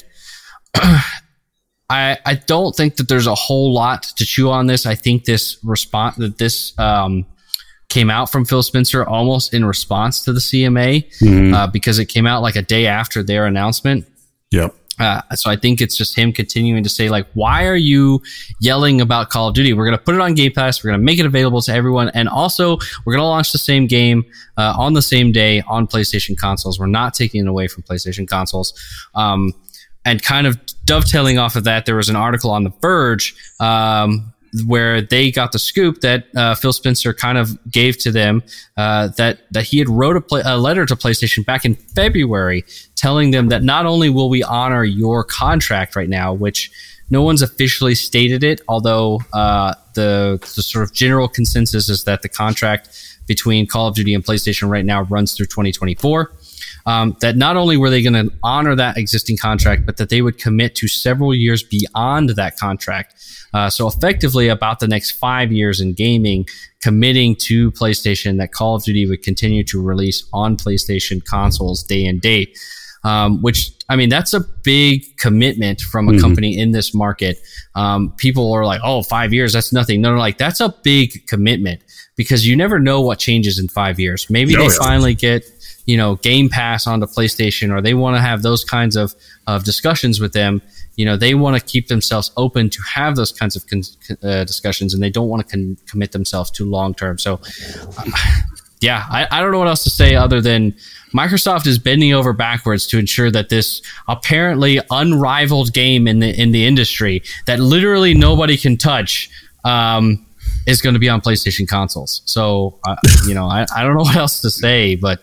I, I don't think that there's a whole lot to chew on this. I think this response that this um, came out from Phil Spencer almost in response to the C M A mm-hmm. uh, because it came out like a day after their announcement. Yep. Uh, so I think it's just him continuing to say, like, why are you yelling about Call of Duty? We're going to put it on Game Pass. We're going to make it available to everyone. And also, we're going to launch the same game uh, on the same day on PlayStation consoles. We're not taking it away from PlayStation consoles. Um, and kind of dovetailing off of that, there was an article on The Verge um, where they got the scoop that uh, Phil Spencer kind of gave to them uh, that that he had wrote a, play, a letter to PlayStation back in February telling them that not only will we honor your contract right now, which no one's officially stated it, although uh, the, the sort of general consensus is that the contract between Call of Duty and PlayStation right now runs through twenty twenty-four. Um, that not only were they going to honor that existing contract, but that they would commit to several years beyond that contract. Uh, so effectively about the next five years in gaming, committing to PlayStation that Call of Duty would continue to release on PlayStation consoles day and date. Um, which, I mean, that's a big commitment from a mm-hmm. company in this market. Um, people are like, oh, five years, that's nothing. No, no, like that's a big commitment because you never know what changes in five years. Maybe oh, they yeah. finally get, you know, Game Pass onto PlayStation, or they want to have those kinds of, of discussions with them. You know, they want to keep themselves open to have those kinds of con- uh, discussions, and they don't want to con- commit themselves too long term. So, uh, yeah, I, I don't know what else to say other than Microsoft is bending over backwards to ensure that this apparently unrivaled game in the in the industry that literally nobody can touch um, is going to be on PlayStation consoles. So, uh, you know, I, I don't know what else to say, but.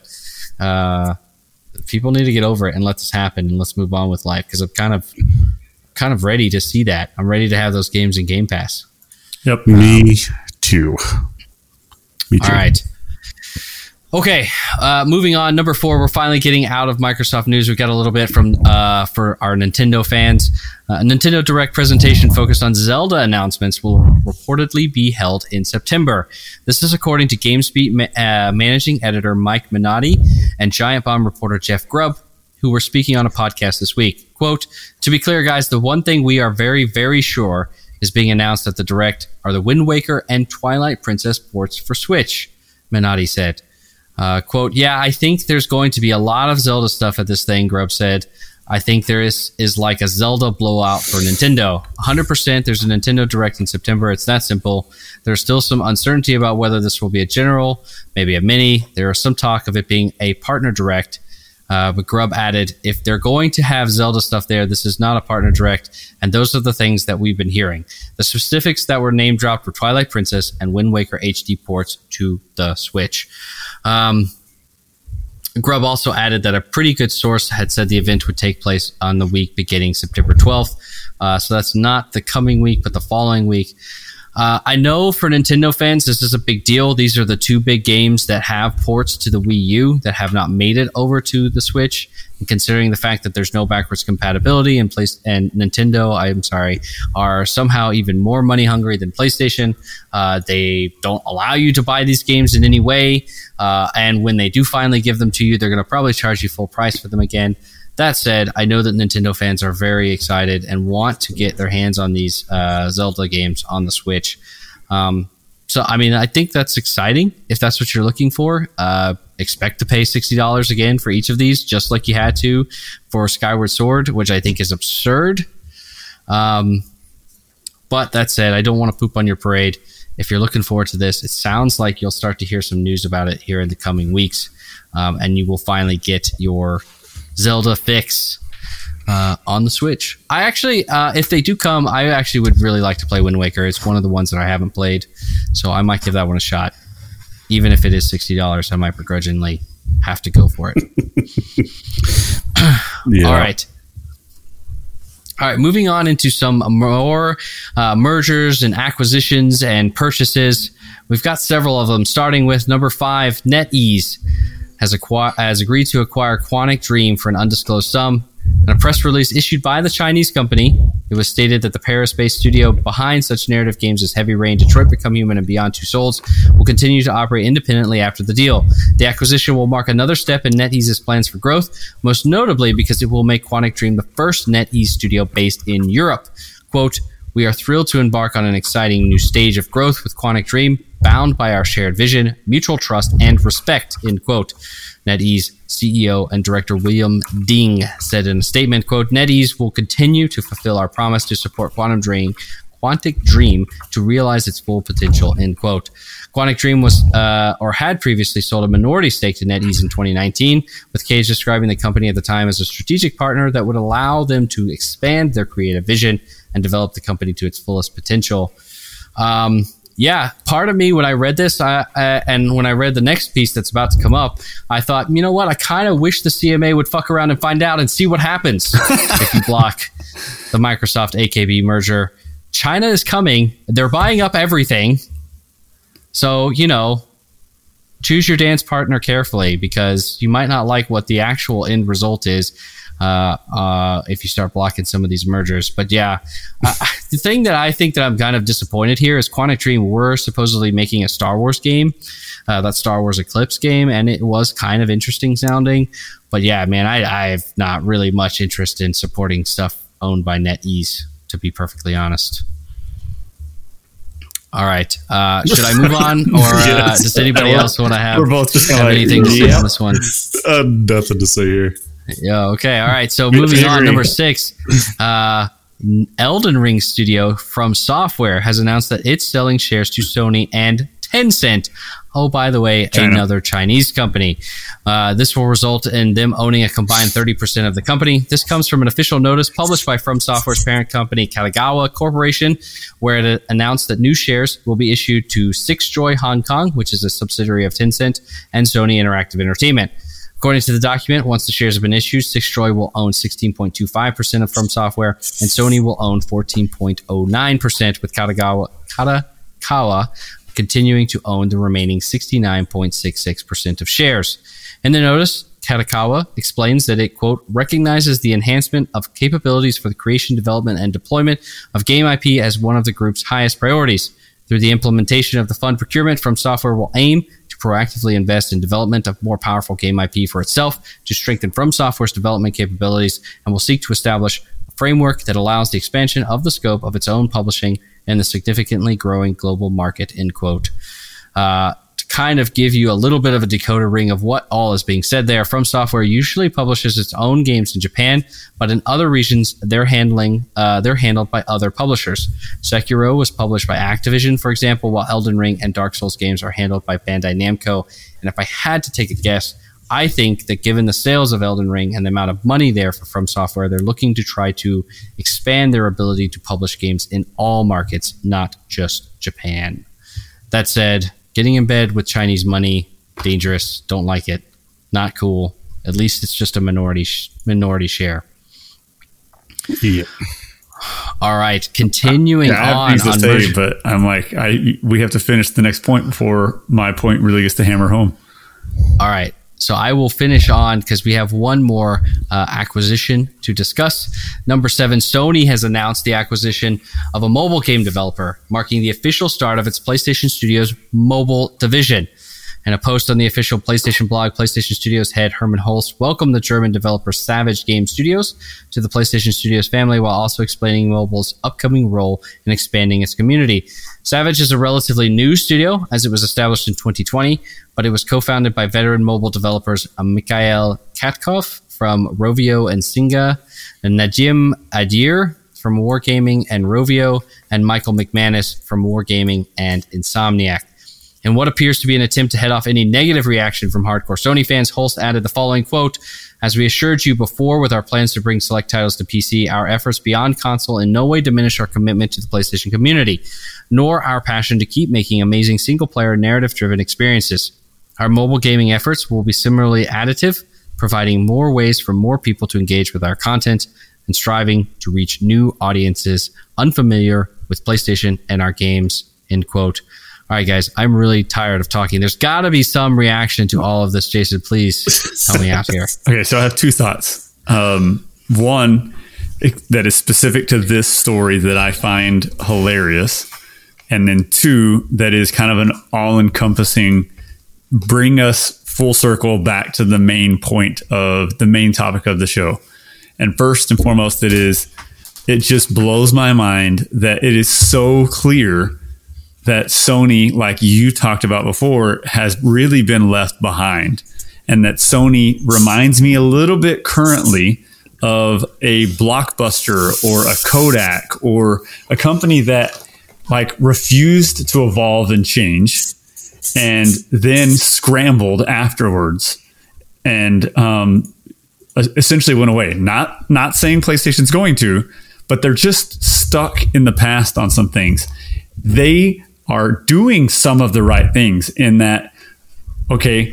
Uh, people need to get over it and let this happen and let's move on with life because I'm kind of kind of ready to see that. I'm ready to have those games in Game Pass. Yep. Me um, too. Me too. All right. Okay, uh, moving on. Number four, we're finally getting out of Microsoft news. We got a little bit from uh, for our Nintendo fans. Uh, a Nintendo Direct presentation focused on Zelda announcements will reportedly be held in September. This is according to GameSpeed ma- uh, managing editor Mike Minotti and Giant Bomb reporter Jeff Grubb, who were speaking on a podcast this week. Quote, to be clear, guys, the one thing we are very, very sure is being announced at the Direct are the Wind Waker and Twilight Princess ports for Switch, Minotti said. Uh, quote, yeah, I think there's going to be a lot of Zelda stuff at this thing, Grubb said. I think there is is like a Zelda blowout for Nintendo. one hundred percent there's a Nintendo Direct in September. It's that simple. There's still some uncertainty about whether this will be a general, maybe a mini. There is some talk of it being a partner Direct. Uh, but Grubb added, if they're going to have Zelda stuff there, this is not a partner direct, and those are the things that we've been hearing. The specifics that were name dropped were Twilight Princess and Wind Waker H D ports to the Switch. Um, Grubb also added that a pretty good source had said the event would take place on the week beginning September twelfth. Uh, so that's not the coming week, but the following week. Uh, I know for Nintendo fans, this is a big deal. These are the two big games that have ports to the Wii U that have not made it over to the Switch. And considering the fact that there's no backwards compatibility and place and Nintendo, I'm sorry, are somehow even more money hungry than PlayStation. Uh, they don't allow you to buy these games in any way. Uh, and when they do finally give them to you, they're going to probably charge you full price for them again. That said, I know that Nintendo fans are very excited and want to get their hands on these uh, Zelda games on the Switch. Um, so, I mean, I think that's exciting if that's what you're looking for. Uh, expect to pay sixty dollars again for each of these, just like you had to for Skyward Sword, which I think is absurd. Um, but that said, I don't want to poop on your parade. If you're looking forward to this, it sounds like you'll start to hear some news about it here in the coming weeks, um, and you will finally get your Zelda fix uh, on the Switch. I actually, uh, if they do come, I actually would really like to play Wind Waker. It's one of the ones that I haven't played, so I might give that one a shot. Even if it is sixty dollars, I might begrudgingly have to go for it. Yeah. All right. All right, moving on into some more uh, mergers and acquisitions and purchases. We've got several of them, starting with number five, NetEase has, acqu- has agreed to acquire Quantic Dream for an undisclosed sum. In a press release issued by the Chinese company, it was stated that the Paris-based studio behind such narrative games as Heavy Rain, Detroit Become Human, and Beyond Two Souls will continue to operate independently after the deal. The acquisition will mark another step in NetEase's plans for growth, most notably because it will make Quantic Dream the first NetEase studio based in Europe. Quote, "We are thrilled to embark on an exciting new stage of growth with Quantic Dream, bound by our shared vision, mutual trust, and respect," end quote. NetEase C E O and director William Ding said in a statement, quote, "NetEase will continue to fulfill our promise to support Quantum Dream, Quantic Dream to realize its full potential," end quote. Quantic Dream was, uh, or had previously sold a minority stake to NetEase in twenty nineteen, with Cage describing the company at the time as a strategic partner that would allow them to expand their creative vision and develop the company to its fullest potential. Um, Yeah, part of me, when I read this, I, I, and when I read the next piece that's about to come up, I thought, you know what? I kind of wish the C M A would fuck around and find out and see what happens if you block the Microsoft A K B merger. China is coming. They're buying up everything. So, you know, choose your dance partner carefully, because you might not like what the actual end result is uh, uh, if you start blocking some of these mergers. But yeah, uh, the thing that I think that I'm kind of disappointed here is Quantic Dream were supposedly making a Star Wars game, uh, that Star Wars Eclipse game, and it was kind of interesting sounding. But yeah, man, I, I have not really much interest in supporting stuff owned by NetEase, to be perfectly honest. All right. Uh, should I move on, or uh, yes. does anybody else want to have, We're both just have like, anything to say yeah. on this one? Uh, nothing to say here. Yeah. Okay. All right. So moving on, number six, uh, Elden Ring Studio From Software has announced that it's selling shares to Sony and Tencent. Oh, by the way, China. Another Chinese company. Uh, this will result in them owning a combined thirty percent of the company. This comes from an official notice published by From Software's parent company, Katagawa Corporation, where it announced that new shares will be issued to Six Joy Hong Kong, which is a subsidiary of Tencent, and Sony Interactive Entertainment. According to the document, once the shares have been issued, Six Joy will own sixteen point two five percent of From Software, and Sony will own fourteen point zero nine percent, with Katagawa, Katagawa continuing to own the remaining sixty-nine point six six percent of shares. In the notice, Katagawa explains that it, quote, recognizes the enhancement of capabilities for the creation, development, and deployment of game I P as one of the group's highest priorities. Through the implementation of the fund procurement, From Software will aim to proactively invest in development of more powerful game I P for itself to strengthen From Software's development capabilities, and will seek to establish a framework that allows the expansion of the scope of its own publishing in the significantly growing global market, end quote. Uh, to kind of give you a little bit of a decoder ring of what all is being said there, From Software usually publishes its own games in Japan, but in other regions, they're handling uh, they're handled by other publishers. Sekiro was published by Activision, for example, while Elden Ring and Dark Souls games are handled by Bandai Namco. And if I had to take a guess, I think that given the sales of Elden Ring and the amount of money there for From Software, they're looking to try to expand their ability to publish games in all markets, not just Japan. That said, getting in bed with Chinese money, dangerous, don't like it, not cool. At least it's just a minority sh- minority share. Yeah. All right, continuing yeah, I have on. things to on say, merch- but I'm like, I we have to finish the next point before my point really gets to hammer home. All right. So I will finish on because we have one more uh, acquisition to discuss. Number seven, Sony has announced the acquisition of a mobile game developer, marking the official start of its PlayStation Studios mobile division. In a post on the official PlayStation blog, PlayStation Studios head Herman Hulst welcomed the German developer Savage Game Studios to the PlayStation Studios family while also explaining mobile's upcoming role in expanding its community. Savage is a relatively new studio as it was established in twenty twenty, but it was co-founded by veteran mobile developers Mikhail Katkov from Rovio and Singa, and Najim Adir from Wargaming and Rovio, and Michael McManus from Wargaming and Insomniac. In what appears to be an attempt to head off any negative reaction from hardcore Sony fans, Hulst added the following quote, "As we assured you before with our plans to bring select titles to P C, our efforts beyond console in no way diminish our commitment to the PlayStation community, nor our passion to keep making amazing single-player narrative-driven experiences. Our mobile gaming efforts will be similarly additive, providing more ways for more people to engage with our content and striving to reach new audiences unfamiliar with PlayStation and our games," end quote. All right, guys, I'm really tired of talking. There's got to be some reaction to all of this. Jason, please help me out here. Okay, so I have two thoughts. Um, one it, that is specific to this story that I find hilarious. And then two, that is kind of an all-encompassing, bring us full circle back to the main point of the main topic of the show. And first and foremost, it is, it just blows my mind that it is so clear that Sony, like you talked about before, has really been left behind. And that Sony reminds me a little bit currently of a Blockbuster or a Kodak or a company that like refused to evolve and change and then scrambled afterwards and um, essentially went away. Not, not saying PlayStation's going to, but they're just stuck in the past on some things. They are doing some of the right things in that, okay,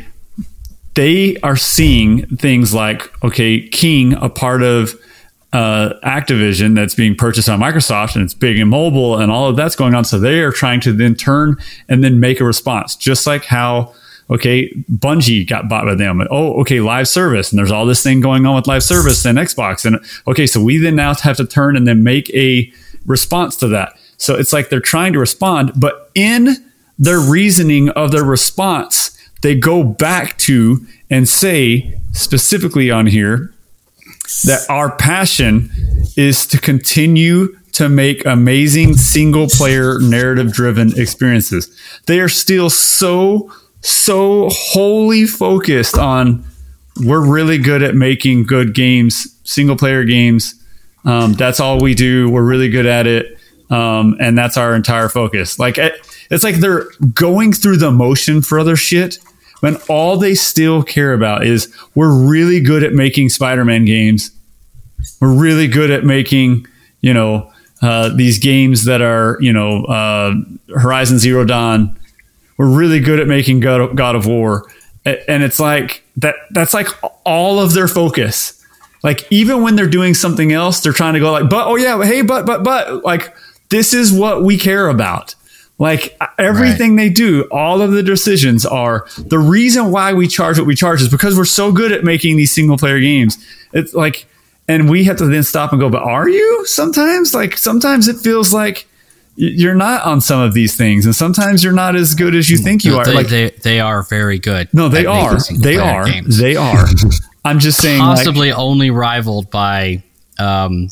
they are seeing things like, okay, King, a part of uh, Activision that's being purchased on Microsoft and it's big and mobile and all of that's going on. So they are trying to then turn and then make a response, just like how, okay, Bungie got bought by them. Oh, okay, live service. And there's all this thing going on with live service and Xbox. And okay, so we then now have to turn and then make a response to that. So it's like they're trying to respond, but in their reasoning of their response, they go back to and say specifically on here that our passion is to continue to make amazing single player narrative driven experiences. They are still so, so wholly focused on we're really good at making good games, single player games. Um, that's all we do. We're really good at it. Um, and that's our entire focus. Like it, it's like they're going through the motion for other shit when all they still care about is we're really good at making Spider-Man games. We're really good at making, you know, uh, these games that are, you know, uh, Horizon Zero Dawn. We're really good at making God of, God of War. And it's like that, that's like all of their focus. Like even when they're doing something else, they're trying to go like, but, oh yeah, hey, but, but, but like, this is what we care about. Like everything right. They do, all of the decisions are the reason why we charge what we charge is because we're so good at making these single player games. It's like, and we have to then stop and go, but are you sometimes? Like sometimes it feels like you're not on some of these things. And sometimes you're not as good as you think you no, are. They, like they, they are very good. No, they are. They are. Games. They are. I'm just saying possibly like, only rivaled by, um,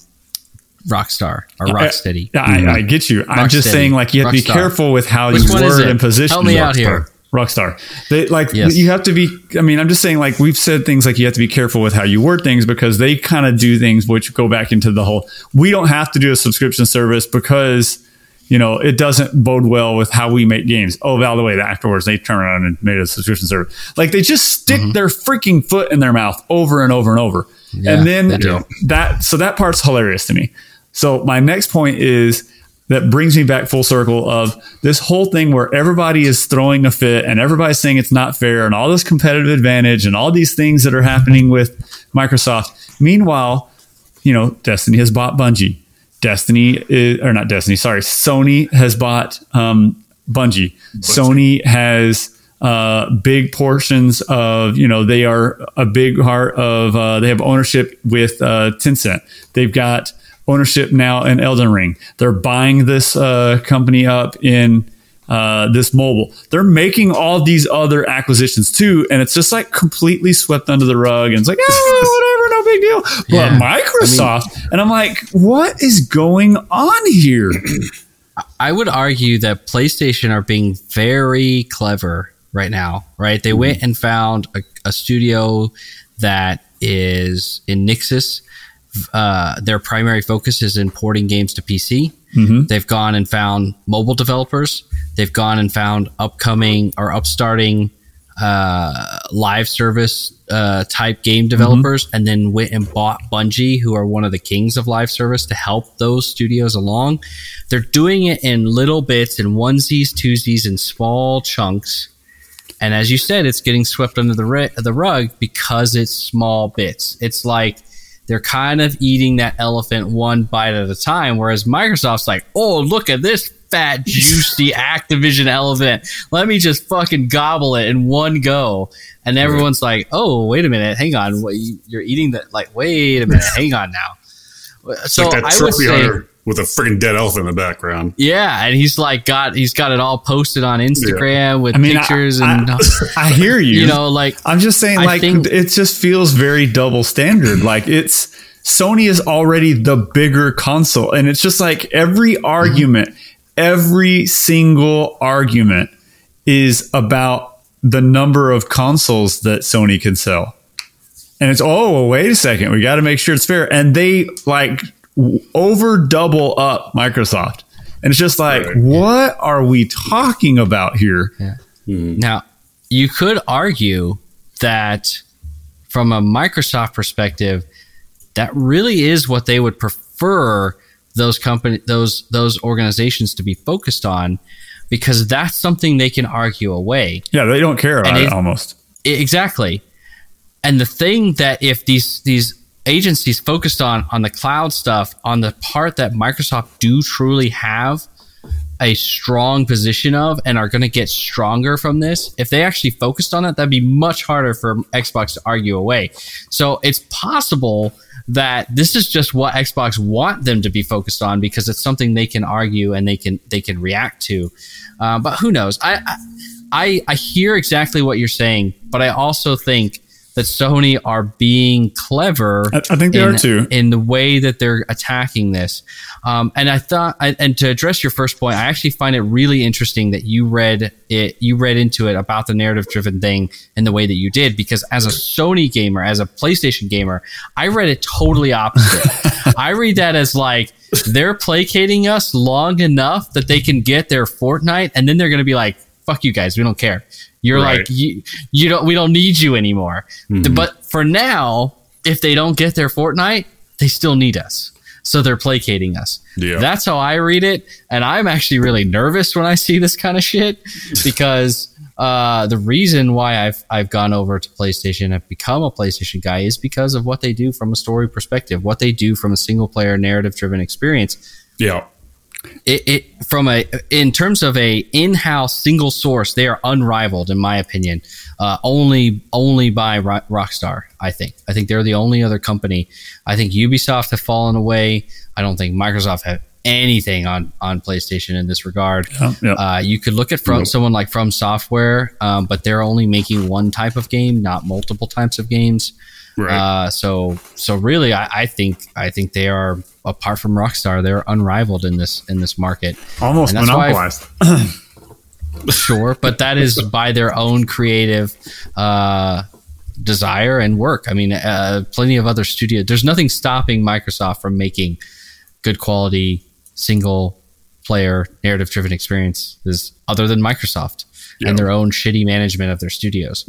Rockstar or Rocksteady. I, I, I get you. I'm Rocksteady. Just saying, like you have to be careful with how Which you word and position. Help me Rockstar. out here. Rockstar. They like yes. you have to be. I mean, I'm just saying, like we've said things like you have to be careful with how you word things because they kind of do things which go back into the whole. We don't have to do a subscription service because you know, it doesn't bode well with how we make games. Oh, by the way, afterwards they turn around and made a subscription service. Like they just stick mm-hmm. their freaking foot in their mouth over and over and over. Yeah, and then that, so that part's hilarious to me. So my next point is that brings me back full circle of this whole thing where everybody is throwing a fit and everybody's saying it's not fair and all this competitive advantage and all these things that are happening with Microsoft. Meanwhile, you know, Destiny has bought Bungie. Destiny is, or not Destiny, sorry, Sony has bought um, Bungie. Bungie. Sony has uh, big portions of, you know, they are a big part of, uh, they have ownership with uh, Tencent. They've got ownership now in Elden Ring. They're buying this uh, company up in uh, this mobile. They're making all these other acquisitions too, and it's just like completely swept under the rug. And it's like, oh, whatever, no big deal. But yeah. Microsoft, I mean, and I'm like, what is going on here? I would argue that PlayStation are being very clever right now, right? They mm-hmm. went and found a, a studio that is in Nixxes. Uh, their primary focus is in porting games to P C. Mm-hmm. They've gone and found mobile developers. They've gone and found upcoming or upstarting uh, live service uh, type game developers, mm-hmm. and then went and bought Bungie, who are one of the kings of live service, to help those studios along. They're doing it in little bits, in onesies, twosies, in small chunks. And as you said, it's getting swept under the, re- the rug because it's small bits. It's like they're kind of eating that elephant one bite at a time, whereas Microsoft's like, oh, look at this fat, juicy Activision elephant. Let me just fucking gobble it in one go. And everyone's like, oh, wait a minute. Hang on. What, you, you're eating that? Like, wait a minute. Hang on now. So like that I would say, with a freaking dead elephant in the background. Yeah, and he's like got he's got it all posted on Instagram yeah. with I mean, pictures I, and I, I hear you. You know, like I'm just saying, I like think, it just feels very double standard. Like it's Sony is already the bigger console, and it's just like every argument, mm-hmm. every single argument is about the number of consoles that Sony can sell. And it's, oh, well, wait a second, we got to make sure it's fair. And they like over double up Microsoft. And it's just like, right. what are we talking about here? Yeah. Mm-hmm. Now, you could argue that from a Microsoft perspective, that really is what they would prefer those company, those those organizations to be focused on, because that's something they can argue away. Yeah, they don't care about it, it almost. Exactly. And the thing that if these these agencies focused on on the cloud stuff, on the part that Microsoft do truly have a strong position of and are going to get stronger from this, if they actually focused on it, that'd be much harder for Xbox to argue away. So it's possible that this is just what Xbox want them to be focused on because it's something they can argue and they can they can react to. Uh, but who knows? I, I I hear exactly what you're saying, but I also think that Sony are being clever. I, I think they in, are too, in the way that they're attacking this. Um, and I thought, I, and to address your first point, I actually find it really interesting that you read it, you read into it about the narrative-driven thing in the way that you did, because as a Sony gamer, as a PlayStation gamer, I read it totally opposite. I read that as like, they're placating us long enough that they can get their Fortnite, and then they're going to be like, fuck you guys, we don't care. You're right. like, you, you don't, we don't need you anymore. Mm-hmm. But for now, if they don't get their Fortnite, they still need us. So they're placating us. Yeah. That's how I read it. And I'm actually really nervous when I see this kind of shit, because uh, the reason why I've, I've gone over to PlayStation and become a PlayStation guy is because of what they do from a story perspective, what they do from a single player narrative driven experience. Yeah. It, it from a in terms of a in-house single source, they are unrivaled in my opinion. Uh, only only by Rockstar, I think. I think they're the only other company. I think Ubisoft have fallen away. I don't think Microsoft have anything on, on PlayStation in this regard. Yeah, yeah. Uh, you could look at from nope. someone like From Software, um, but they're only making one type of game, not multiple types of games. Right. Uh, so so really, I, I think I think they are, apart from Rockstar, they're unrivaled in this in this market. Almost monopolized. Sure, but that is by their own creative uh, desire and work. I mean, uh, plenty of other studios. There's nothing stopping Microsoft from making good quality single player narrative driven experiences other than Microsoft Yeah. and their own shitty management of their studios.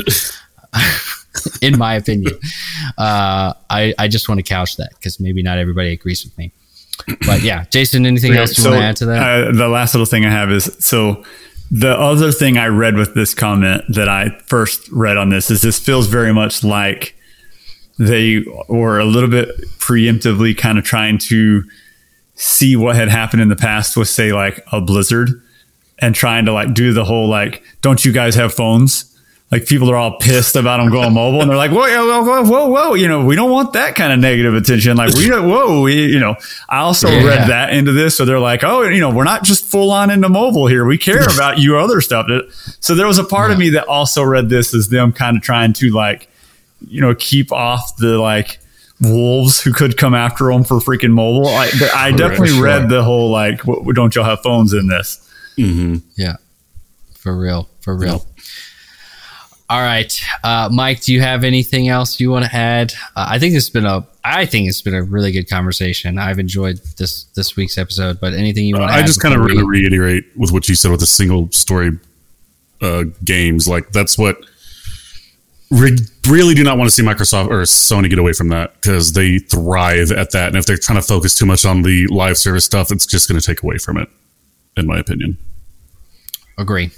In my opinion, uh, I, I just want to couch that because maybe not everybody agrees with me. But yeah, Jason, anything Yeah, else you so, want to add to that? Uh, the last little thing I have is so the other thing I read with this comment that I first read on this is this feels very much like they were a little bit preemptively kind of trying to see what had happened in the past with, say, like a Blizzard, and trying to like do the whole like, don't you guys have phones? Like people are all pissed about them going mobile, and they're like, whoa, whoa, whoa, whoa, whoa, you know, we don't want that kind of negative attention. Like we don't, whoa, we, you know, I also Yeah. read that into this. So they're like, oh, you know, we're not just full on into mobile here. We care about you other stuff. So there was a part of me that also read this as them kind of trying to like, you know, keep off the like wolves who could come after them for freaking mobile. I, I definitely sure. read the whole like, what, don't y'all have phones in this? Mm-hmm. Yeah, for real, for real. All right, uh, Mike, do you have anything else you want to add? Uh, I think it's been a, I think it's been a really good conversation. I've enjoyed this this week's episode. But anything you want to I add? just kind of before we- reiterate with what you said with the single story uh, games. Like that's what re- really do not want to see Microsoft or Sony get away from that because they thrive at that. And if they're trying to focus too much on the live service stuff, it's just going to take away from it, in my opinion. Agree.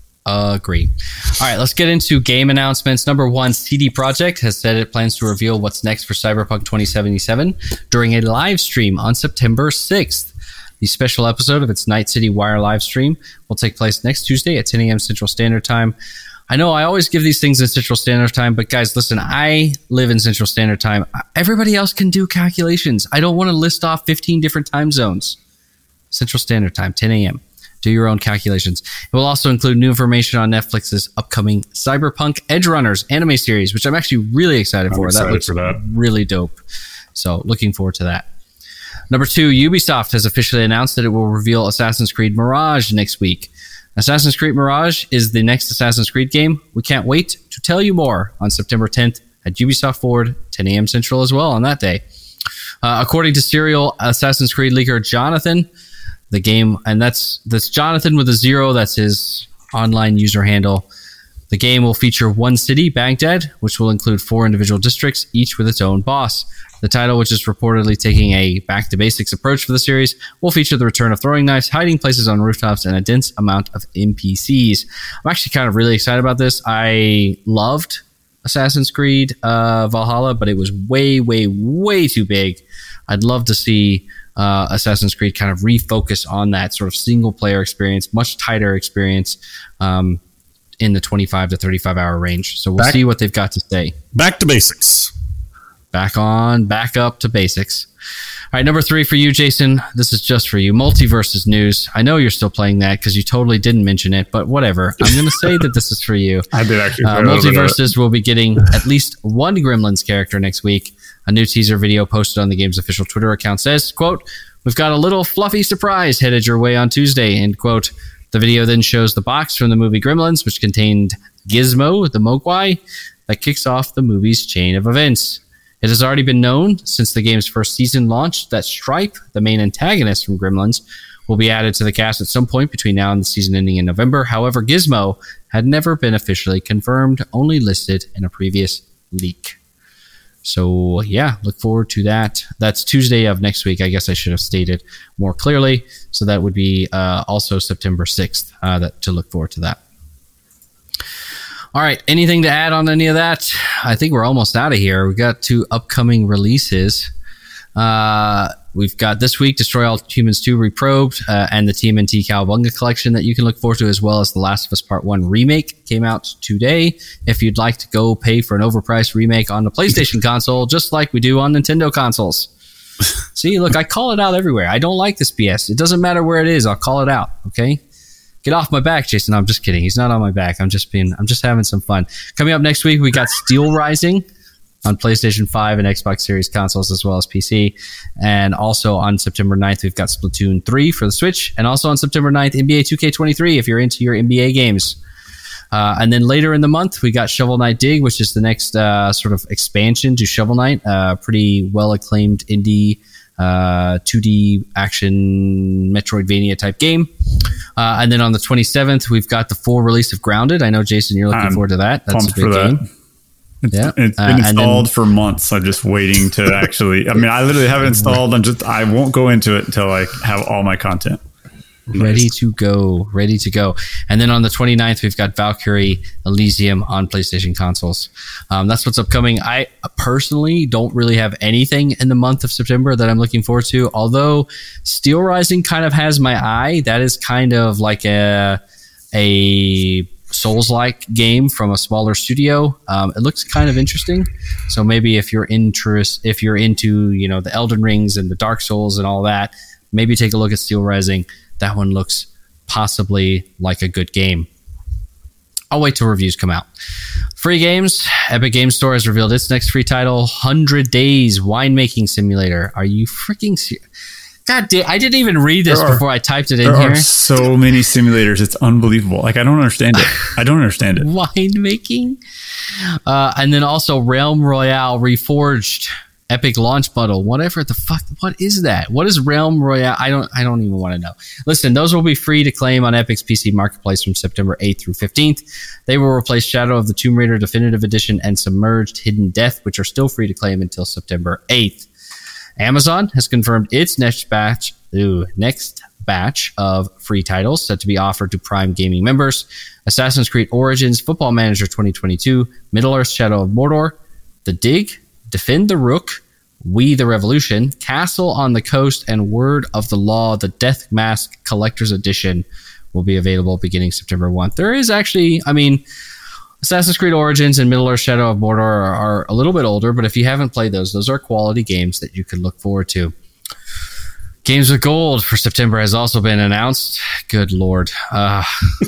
Agree. All right, let's get into game announcements. Number one, C D Projekt has said it plans to reveal what's next for Cyberpunk twenty seventy-seven during a live stream on September sixth. The special episode of its Night City Wire live stream will take place next Tuesday at ten a.m. Central Standard Time. I know I always give these things in Central Standard Time, but guys, listen, I live in Central Standard Time. Everybody else can do calculations. I don't want to list off fifteen different time zones. Central Standard Time, ten a.m. Do your own calculations. It will also include new information on Netflix's upcoming Cyberpunk Edge Runners anime series, which I'm actually really excited I'm for. excited that looks for that. really dope. So looking forward to that. Number two, Ubisoft has officially announced that it will reveal Assassin's Creed Mirage next week. Assassin's Creed Mirage is the next Assassin's Creed game. We can't wait to tell you more on September tenth at Ubisoft Forward, ten a.m. Central as well on that day. Uh, according to serial Assassin's Creed leaker Jonathan, the game, and that's that's Jonathan with a zero, that's his online user handle. The game will feature one city, Baghdad, which will include four individual districts, each with its own boss. The title, which is reportedly taking a back-to-basics approach for the series, will feature the return of throwing knives, hiding places on rooftops, and a dense amount of N P Cs. I'm actually kind of really excited about this. I loved Assassin's Creed uh, Valhalla, but it was way, way, way too big. I'd love to see uh, Assassin's Creed kind of refocus on that sort of single-player experience, much tighter experience um, in the twenty-five to thirty-five hour range. So we'll Back- see what they've got to say. Back to basics. Back on, back up to basics. All right, number three for you, Jason. This is just for you. Multiverses news. I know you're still playing that because you totally didn't mention it, but whatever. I'm going to say that this is for you. I did actually. Uh, play a little bit of it. Multiverses will be getting at least one Gremlins character next week. A new teaser video posted on the game's official Twitter account says, quote, "We've got a little fluffy surprise headed your way on Tuesday," end quote. The video then shows the box from the movie Gremlins, which contained Gizmo, the Mogwai, that kicks off the movie's chain of events. It has already been known since the game's first season launched that Stripe, the main antagonist from Gremlins, will be added to the cast at some point between now and the season ending in November. However, Gizmo had never been officially confirmed, only listed in a previous leak. So, yeah, look forward to that. That's Tuesday of next week. I guess I should have stated more clearly. So that would be uh, also September sixth uh, that, to look forward to that. All right, anything to add on any of that? I think we're almost out of here. We've got two upcoming releases. Uh, we've got this week Destroy All Humans two Reprobed uh, and the T M N T Cowabunga collection that you can look forward to, as well as The Last of Us Part one remake came out today. If you'd like to go pay for an overpriced remake on the PlayStation console, just like we do on Nintendo consoles. See, look, I call it out everywhere. I don't like this B S. It doesn't matter where it is. I'll call it out, okay? Get off my back, Jason. No, I'm just kidding. He's not on my back. I'm just being, I'm just having some fun. Coming up next week, we got Steel Rising on PlayStation five and Xbox Series consoles, as well as P C. And also on September ninth, we've got Splatoon three for the Switch. And also on September ninth, N B A two K twenty-three if you're into your N B A games. Uh, and then later in the month, we got Shovel Knight Dig, which is the next uh, sort of expansion to Shovel Knight. Uh, pretty well acclaimed indie uh, two D action Metroidvania type game. Uh, and then on the twenty-seventh, we've got the full release of Grounded. I know, Jason, you're looking I'm forward to that. That's a pumped big for game. that. It's, Yeah. it's been Uh, and installed then- for months. I'm just waiting to actually. I mean, I literally have it installed. I'm just. I won't go into it until I have all my content. Ready to go, ready to go. And then on the twenty-ninth, we've got Valkyrie Elysium on PlayStation consoles. Um, that's what's upcoming. I personally don't really have anything in the month of September that I'm looking forward to, although Steel Rising kind of has my eye. That is kind of like a, a Souls-like game from a smaller studio. Um, it looks kind of interesting. So maybe if you're interest, if you're into, you know, the Elden Rings and the Dark Souls and all that, maybe take a look at Steel Rising. That one looks possibly like a good game. I'll wait till reviews come out. Free games. Epic Games Store has revealed its next free title, one hundred Days Winemaking Simulator. Are you freaking serious? God damn, I didn't even read this There are- before I typed it in There here. are so many simulators. It's unbelievable. Like, I don't understand it. I don't understand it. Winemaking. Uh, and then also Realm Royale Reforged. Epic launch bundle, whatever the fuck. What is that? What is Realm Royale? I don't. I don't even want to know. Listen, those will be free to claim on Epic's P C Marketplace from September eighth through fifteenth. They will replace Shadow of the Tomb Raider Definitive Edition and Submerged Hidden Death, which are still free to claim until September eighth. Amazon has confirmed its next batch. Ooh, next batch of free titles set to be offered to Prime Gaming members: Assassin's Creed Origins, Football Manager twenty twenty-two, Middle-earth: Shadow of Mordor, The Dig, Defend the Rook, We the Revolution, Castle on the Coast, and Word of the Law, the Death Mask Collector's Edition will be available beginning September first. There is actually, I mean, Assassin's Creed Origins and Middle-earth: Shadow of Mordor are, are a little bit older, but if you haven't played those, those are quality games that you could look forward to. Games with Gold for September has also been announced. Good Lord. Uh,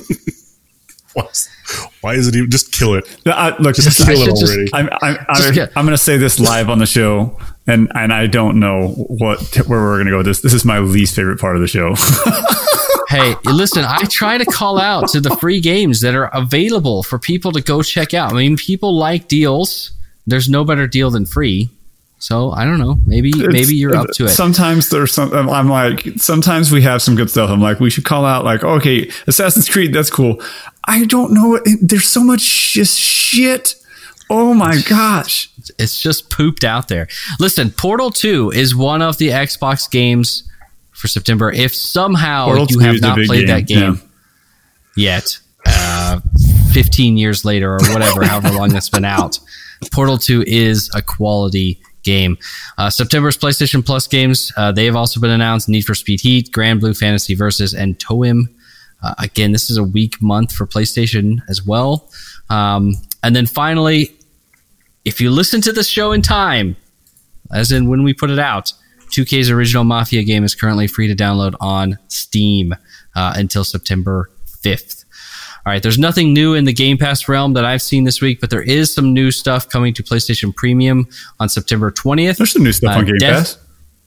Why is it even? Just kill it. I, look, Just just, kill I it should just- already. I'm, I'm, Just I'm, get- I'm going to say this live on the show, and, and I don't know what where we're going to go with this. This is my least favorite part of the show. Hey, listen, I try to call out to the free games that are available for people to go check out. I mean, people like deals. There's no better deal than free. So I don't know. Maybe maybe you're up to it. Sometimes there's some. I'm like, sometimes we have some good stuff. I'm like, we should call out like, okay, Assassin's Creed, that's cool. I don't know. It, there's so much just shit. Oh my gosh. It's just pooped out there. Listen, Portal two is one of the Xbox games for September. If somehow Portal you two have is a not big played game, that game yet, uh, fifteen years later or whatever, however long that's been out, Portal two is a quality game. Uh, September's PlayStation Plus games, uh, they have also been announced: Need for Speed Heat, Grand Blue Fantasy Versus, and Toem. Uh, again, this is a weak month for PlayStation as well. Um, and then finally, if you listen to the show in time, as in when we put it out, two K's original Mafia game is currently free to download on Steam uh, until September fifth. All right, there's nothing new in the Game Pass realm that I've seen this week, but there is some new stuff coming to PlayStation Premium on September twentieth. There's some new stuff Uh, on Game Death- Pass.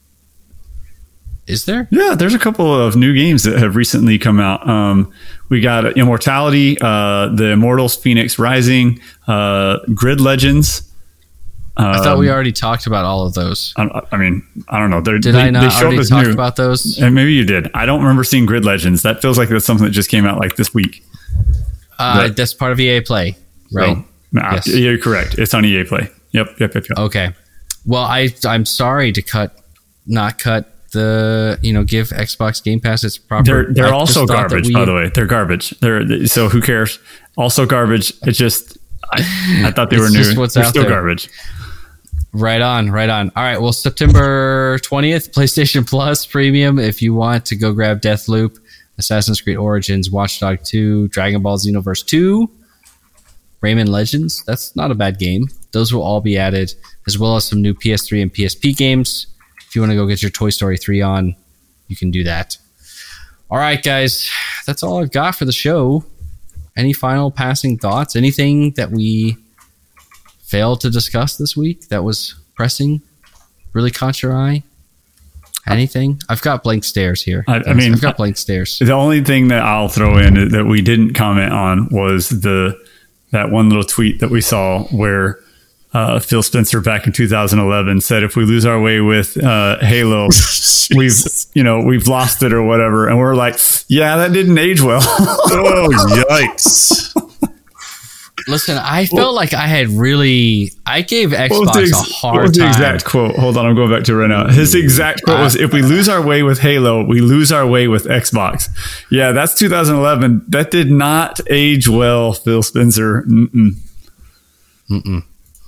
Is there? Yeah, there's a couple of new games that have recently come out. Um, we got Immortality, uh, The Immortals: Phoenix Rising, uh, Grid Legends. Um, I thought we already talked about all of those. I, I mean, I don't know. They're, Did they, I not they show up already as talk new. about those? And maybe you did. I don't remember seeing Grid Legends. That feels like that's something that just came out like this week. Uh, Right. That's part of E A Play, right? So, nah, Yes. You're correct. It's on E A Play. Yep, yep, yep, yep. Okay. Well, I I'm sorry to cut, not cut the you know give Xbox Game Pass its proper. They're I they're just also thought that garbage, we- by the way. They're garbage. They're so who cares? Also garbage. It's just I, I thought they It's were new. just what's They're out still there. garbage. Right on, right on. All right. Well, September twentieth, PlayStation Plus Premium. If you want to go grab Deathloop, Assassin's Creed Origins, Watch Dogs two, Dragon Ball Xenoverse two, Rayman Legends. That's not a bad game. Those will all be added, as well as some new P S three and P S P games. If you want to go get your Toy Story three on, you can do that. All right, guys. That's all I've got for the show. Any final passing thoughts? Anything that we failed to discuss this week that was pressing, really caught your eye? Anything? I've got blank stares here. I- I mean, I've got blank stares. The only thing that I'll throw in that we didn't comment on was the that one little tweet that we saw where uh, Phil Spencer back in two thousand eleven said, if we lose our way with uh, Halo, we've, you know, we've lost it or whatever. And we're like, yeah, that didn't age well. Oh, yikes. Listen, I felt well, like I had really, I gave Xbox ex- a hard what was the time. exact quote? Hold on, I'm going back to it right now. His exact quote was, if we lose our way with Halo, we lose our way with Xbox. Yeah, that's two thousand eleven. That did not age well, Phil Spencer. Mm-mm. Mm-mm.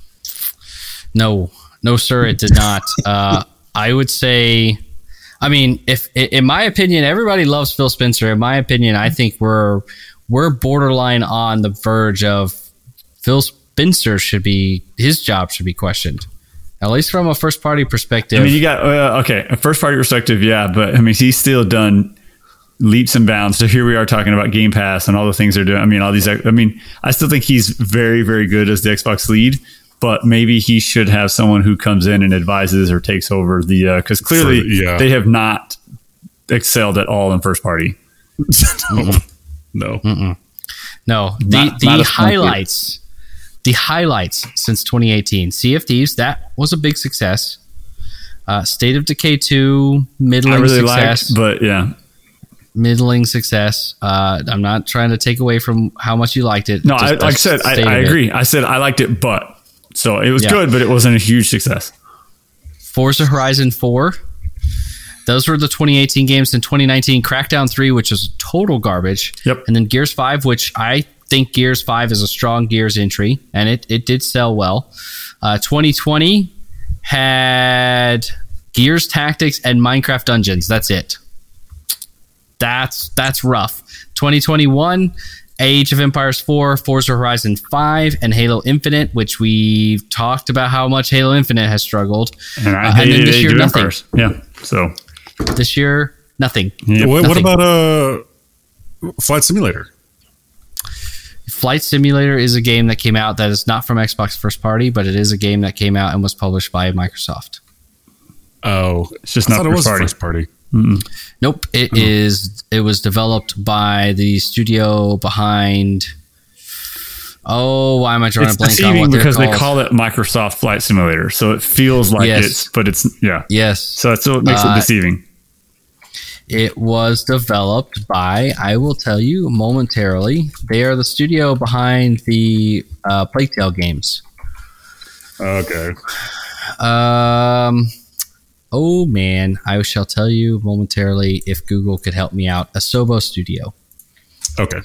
No, no, sir, it did not. uh, I would say, I mean, if in my opinion, everybody loves Phil Spencer. In my opinion, I think we're we're borderline on the verge of Phil Spencer should be, his job should be questioned, at least from a first party perspective. I mean, you got, uh, okay, a first party perspective, yeah, but I mean, he's still done leaps and bounds. So here we are talking about Game Pass and all the things they're doing. I mean, all these, I mean, I still think he's very, very good as the Xbox lead, but maybe he should have someone who comes in and advises or takes over the, uh, because clearly For, yeah. they have not excelled at all in first party. no. No. Mm-mm. No. The, not, the not highlights. The highlights since twenty eighteen. Sea of Thieves, that was a big success. Uh, State of Decay two, middling I really success. Liked, but yeah. Middling success. Uh, I'm not trying to take away from how much you liked it. No, I, like I said, I, I agree. I said I liked it, but. So it was yeah. good, but it wasn't a huge success. Forza Horizon four. Those were the twenty eighteen games. In twenty nineteen, Crackdown three, which is total garbage. Yep. And then Gears five, which I think Gears five is a strong Gears entry, and it, it did sell well. Uh, twenty twenty had Gears Tactics and Minecraft Dungeons. That's it. That's that's rough. twenty twenty-one, Age of Empires four, Forza Horizon five, and Halo Infinite, which we've talked about how much Halo Infinite has struggled. And I uh, hated and then this Age year, of nothing. Empires. Yeah, so... This year, nothing. Yeah, what, nothing. what about uh, Flight Simulator? Flight Simulator is a game that came out that is not from Xbox first party, but it is a game that came out and was published by Microsoft. Oh, it's just I not first, it was party. first party. Mm-mm. Nope, it oh. is. It was developed by the studio behind. Oh, why am I drawing it's a blank on what they're because called? They call it Microsoft Flight Simulator, so it feels like yes. it's, but it's yeah, yes. So that's what makes uh, it deceiving. It was developed by, I will tell you momentarily. They are the studio behind the uh, Plague Tale games. Okay. Um. Oh man, I shall tell you momentarily if Google could help me out. Asobo Studio. Okay.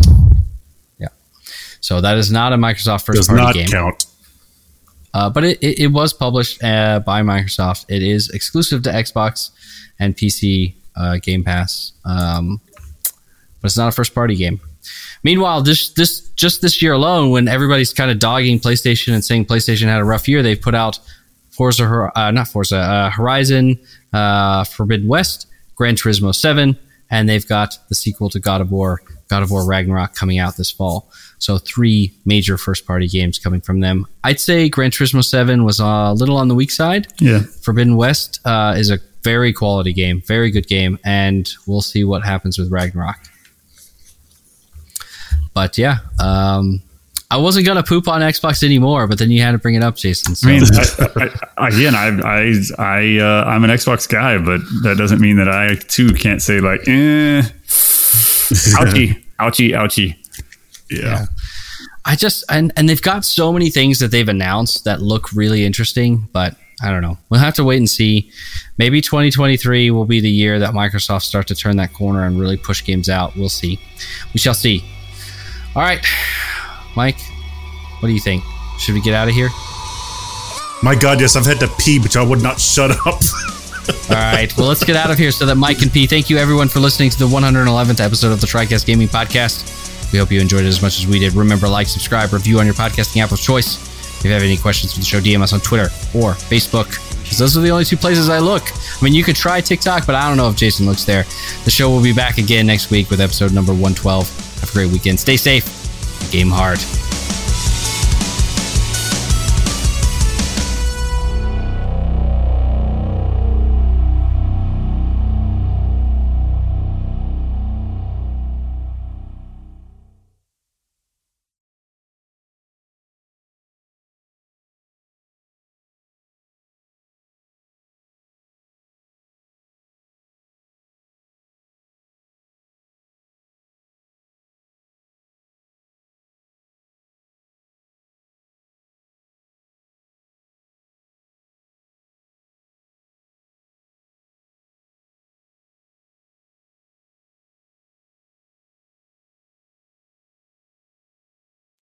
So that is not a Microsoft first party game. Does not count. Uh, but it, it, it was published uh, by Microsoft. It is exclusive to Xbox and P C uh, Game Pass. Um, but it's not a first party game. Meanwhile, this this just this year alone, when everybody's kind of dogging PlayStation and saying PlayStation had a rough year, they've put out Forza, uh, not Forza, uh, Horizon, uh, Forbidden West, Gran Turismo seven, and they've got the sequel to God of War, God of War Ragnarok, coming out this fall. So three major first-party games coming from them. I'd say Gran Turismo seven was a little on the weak side. Yeah. Forbidden West uh, is a very quality game, very good game, and we'll see what happens with Ragnarok. But yeah, um, I wasn't gonna poop on Xbox anymore, but then you had to bring it up, Jason. So. I mean, I, I, again, I, I, I, uh, I'm an Xbox guy, but that doesn't mean that I too can't say like, eh, ouchie, ouchie, ouchie. Yeah. yeah. I just, and, and they've got so many things that they've announced that look really interesting, but I don't know. We'll have to wait and see. Maybe twenty twenty-three will be the year that Microsoft starts to turn that corner and really push games out. We'll see. We shall see. All right. Mike, what do you think? Should we get out of here? My God, yes, I've had to pee, but y'all would not shut up. All right. Well, let's get out of here so that Mike can pee. Thank you, everyone, for listening to the one hundred eleventh episode of the TriCast Gaming Podcast. We hope you enjoyed it as much as we did. Remember, like, subscribe, review on your podcasting app of choice. If you have any questions for the show, D M us on Twitter or Facebook, because those are the only two places I look. I mean, you could try TikTok, but I don't know if Jason looks there. The show will be back again next week with episode number one twelve. Have a great weekend. Stay safe. Game hard.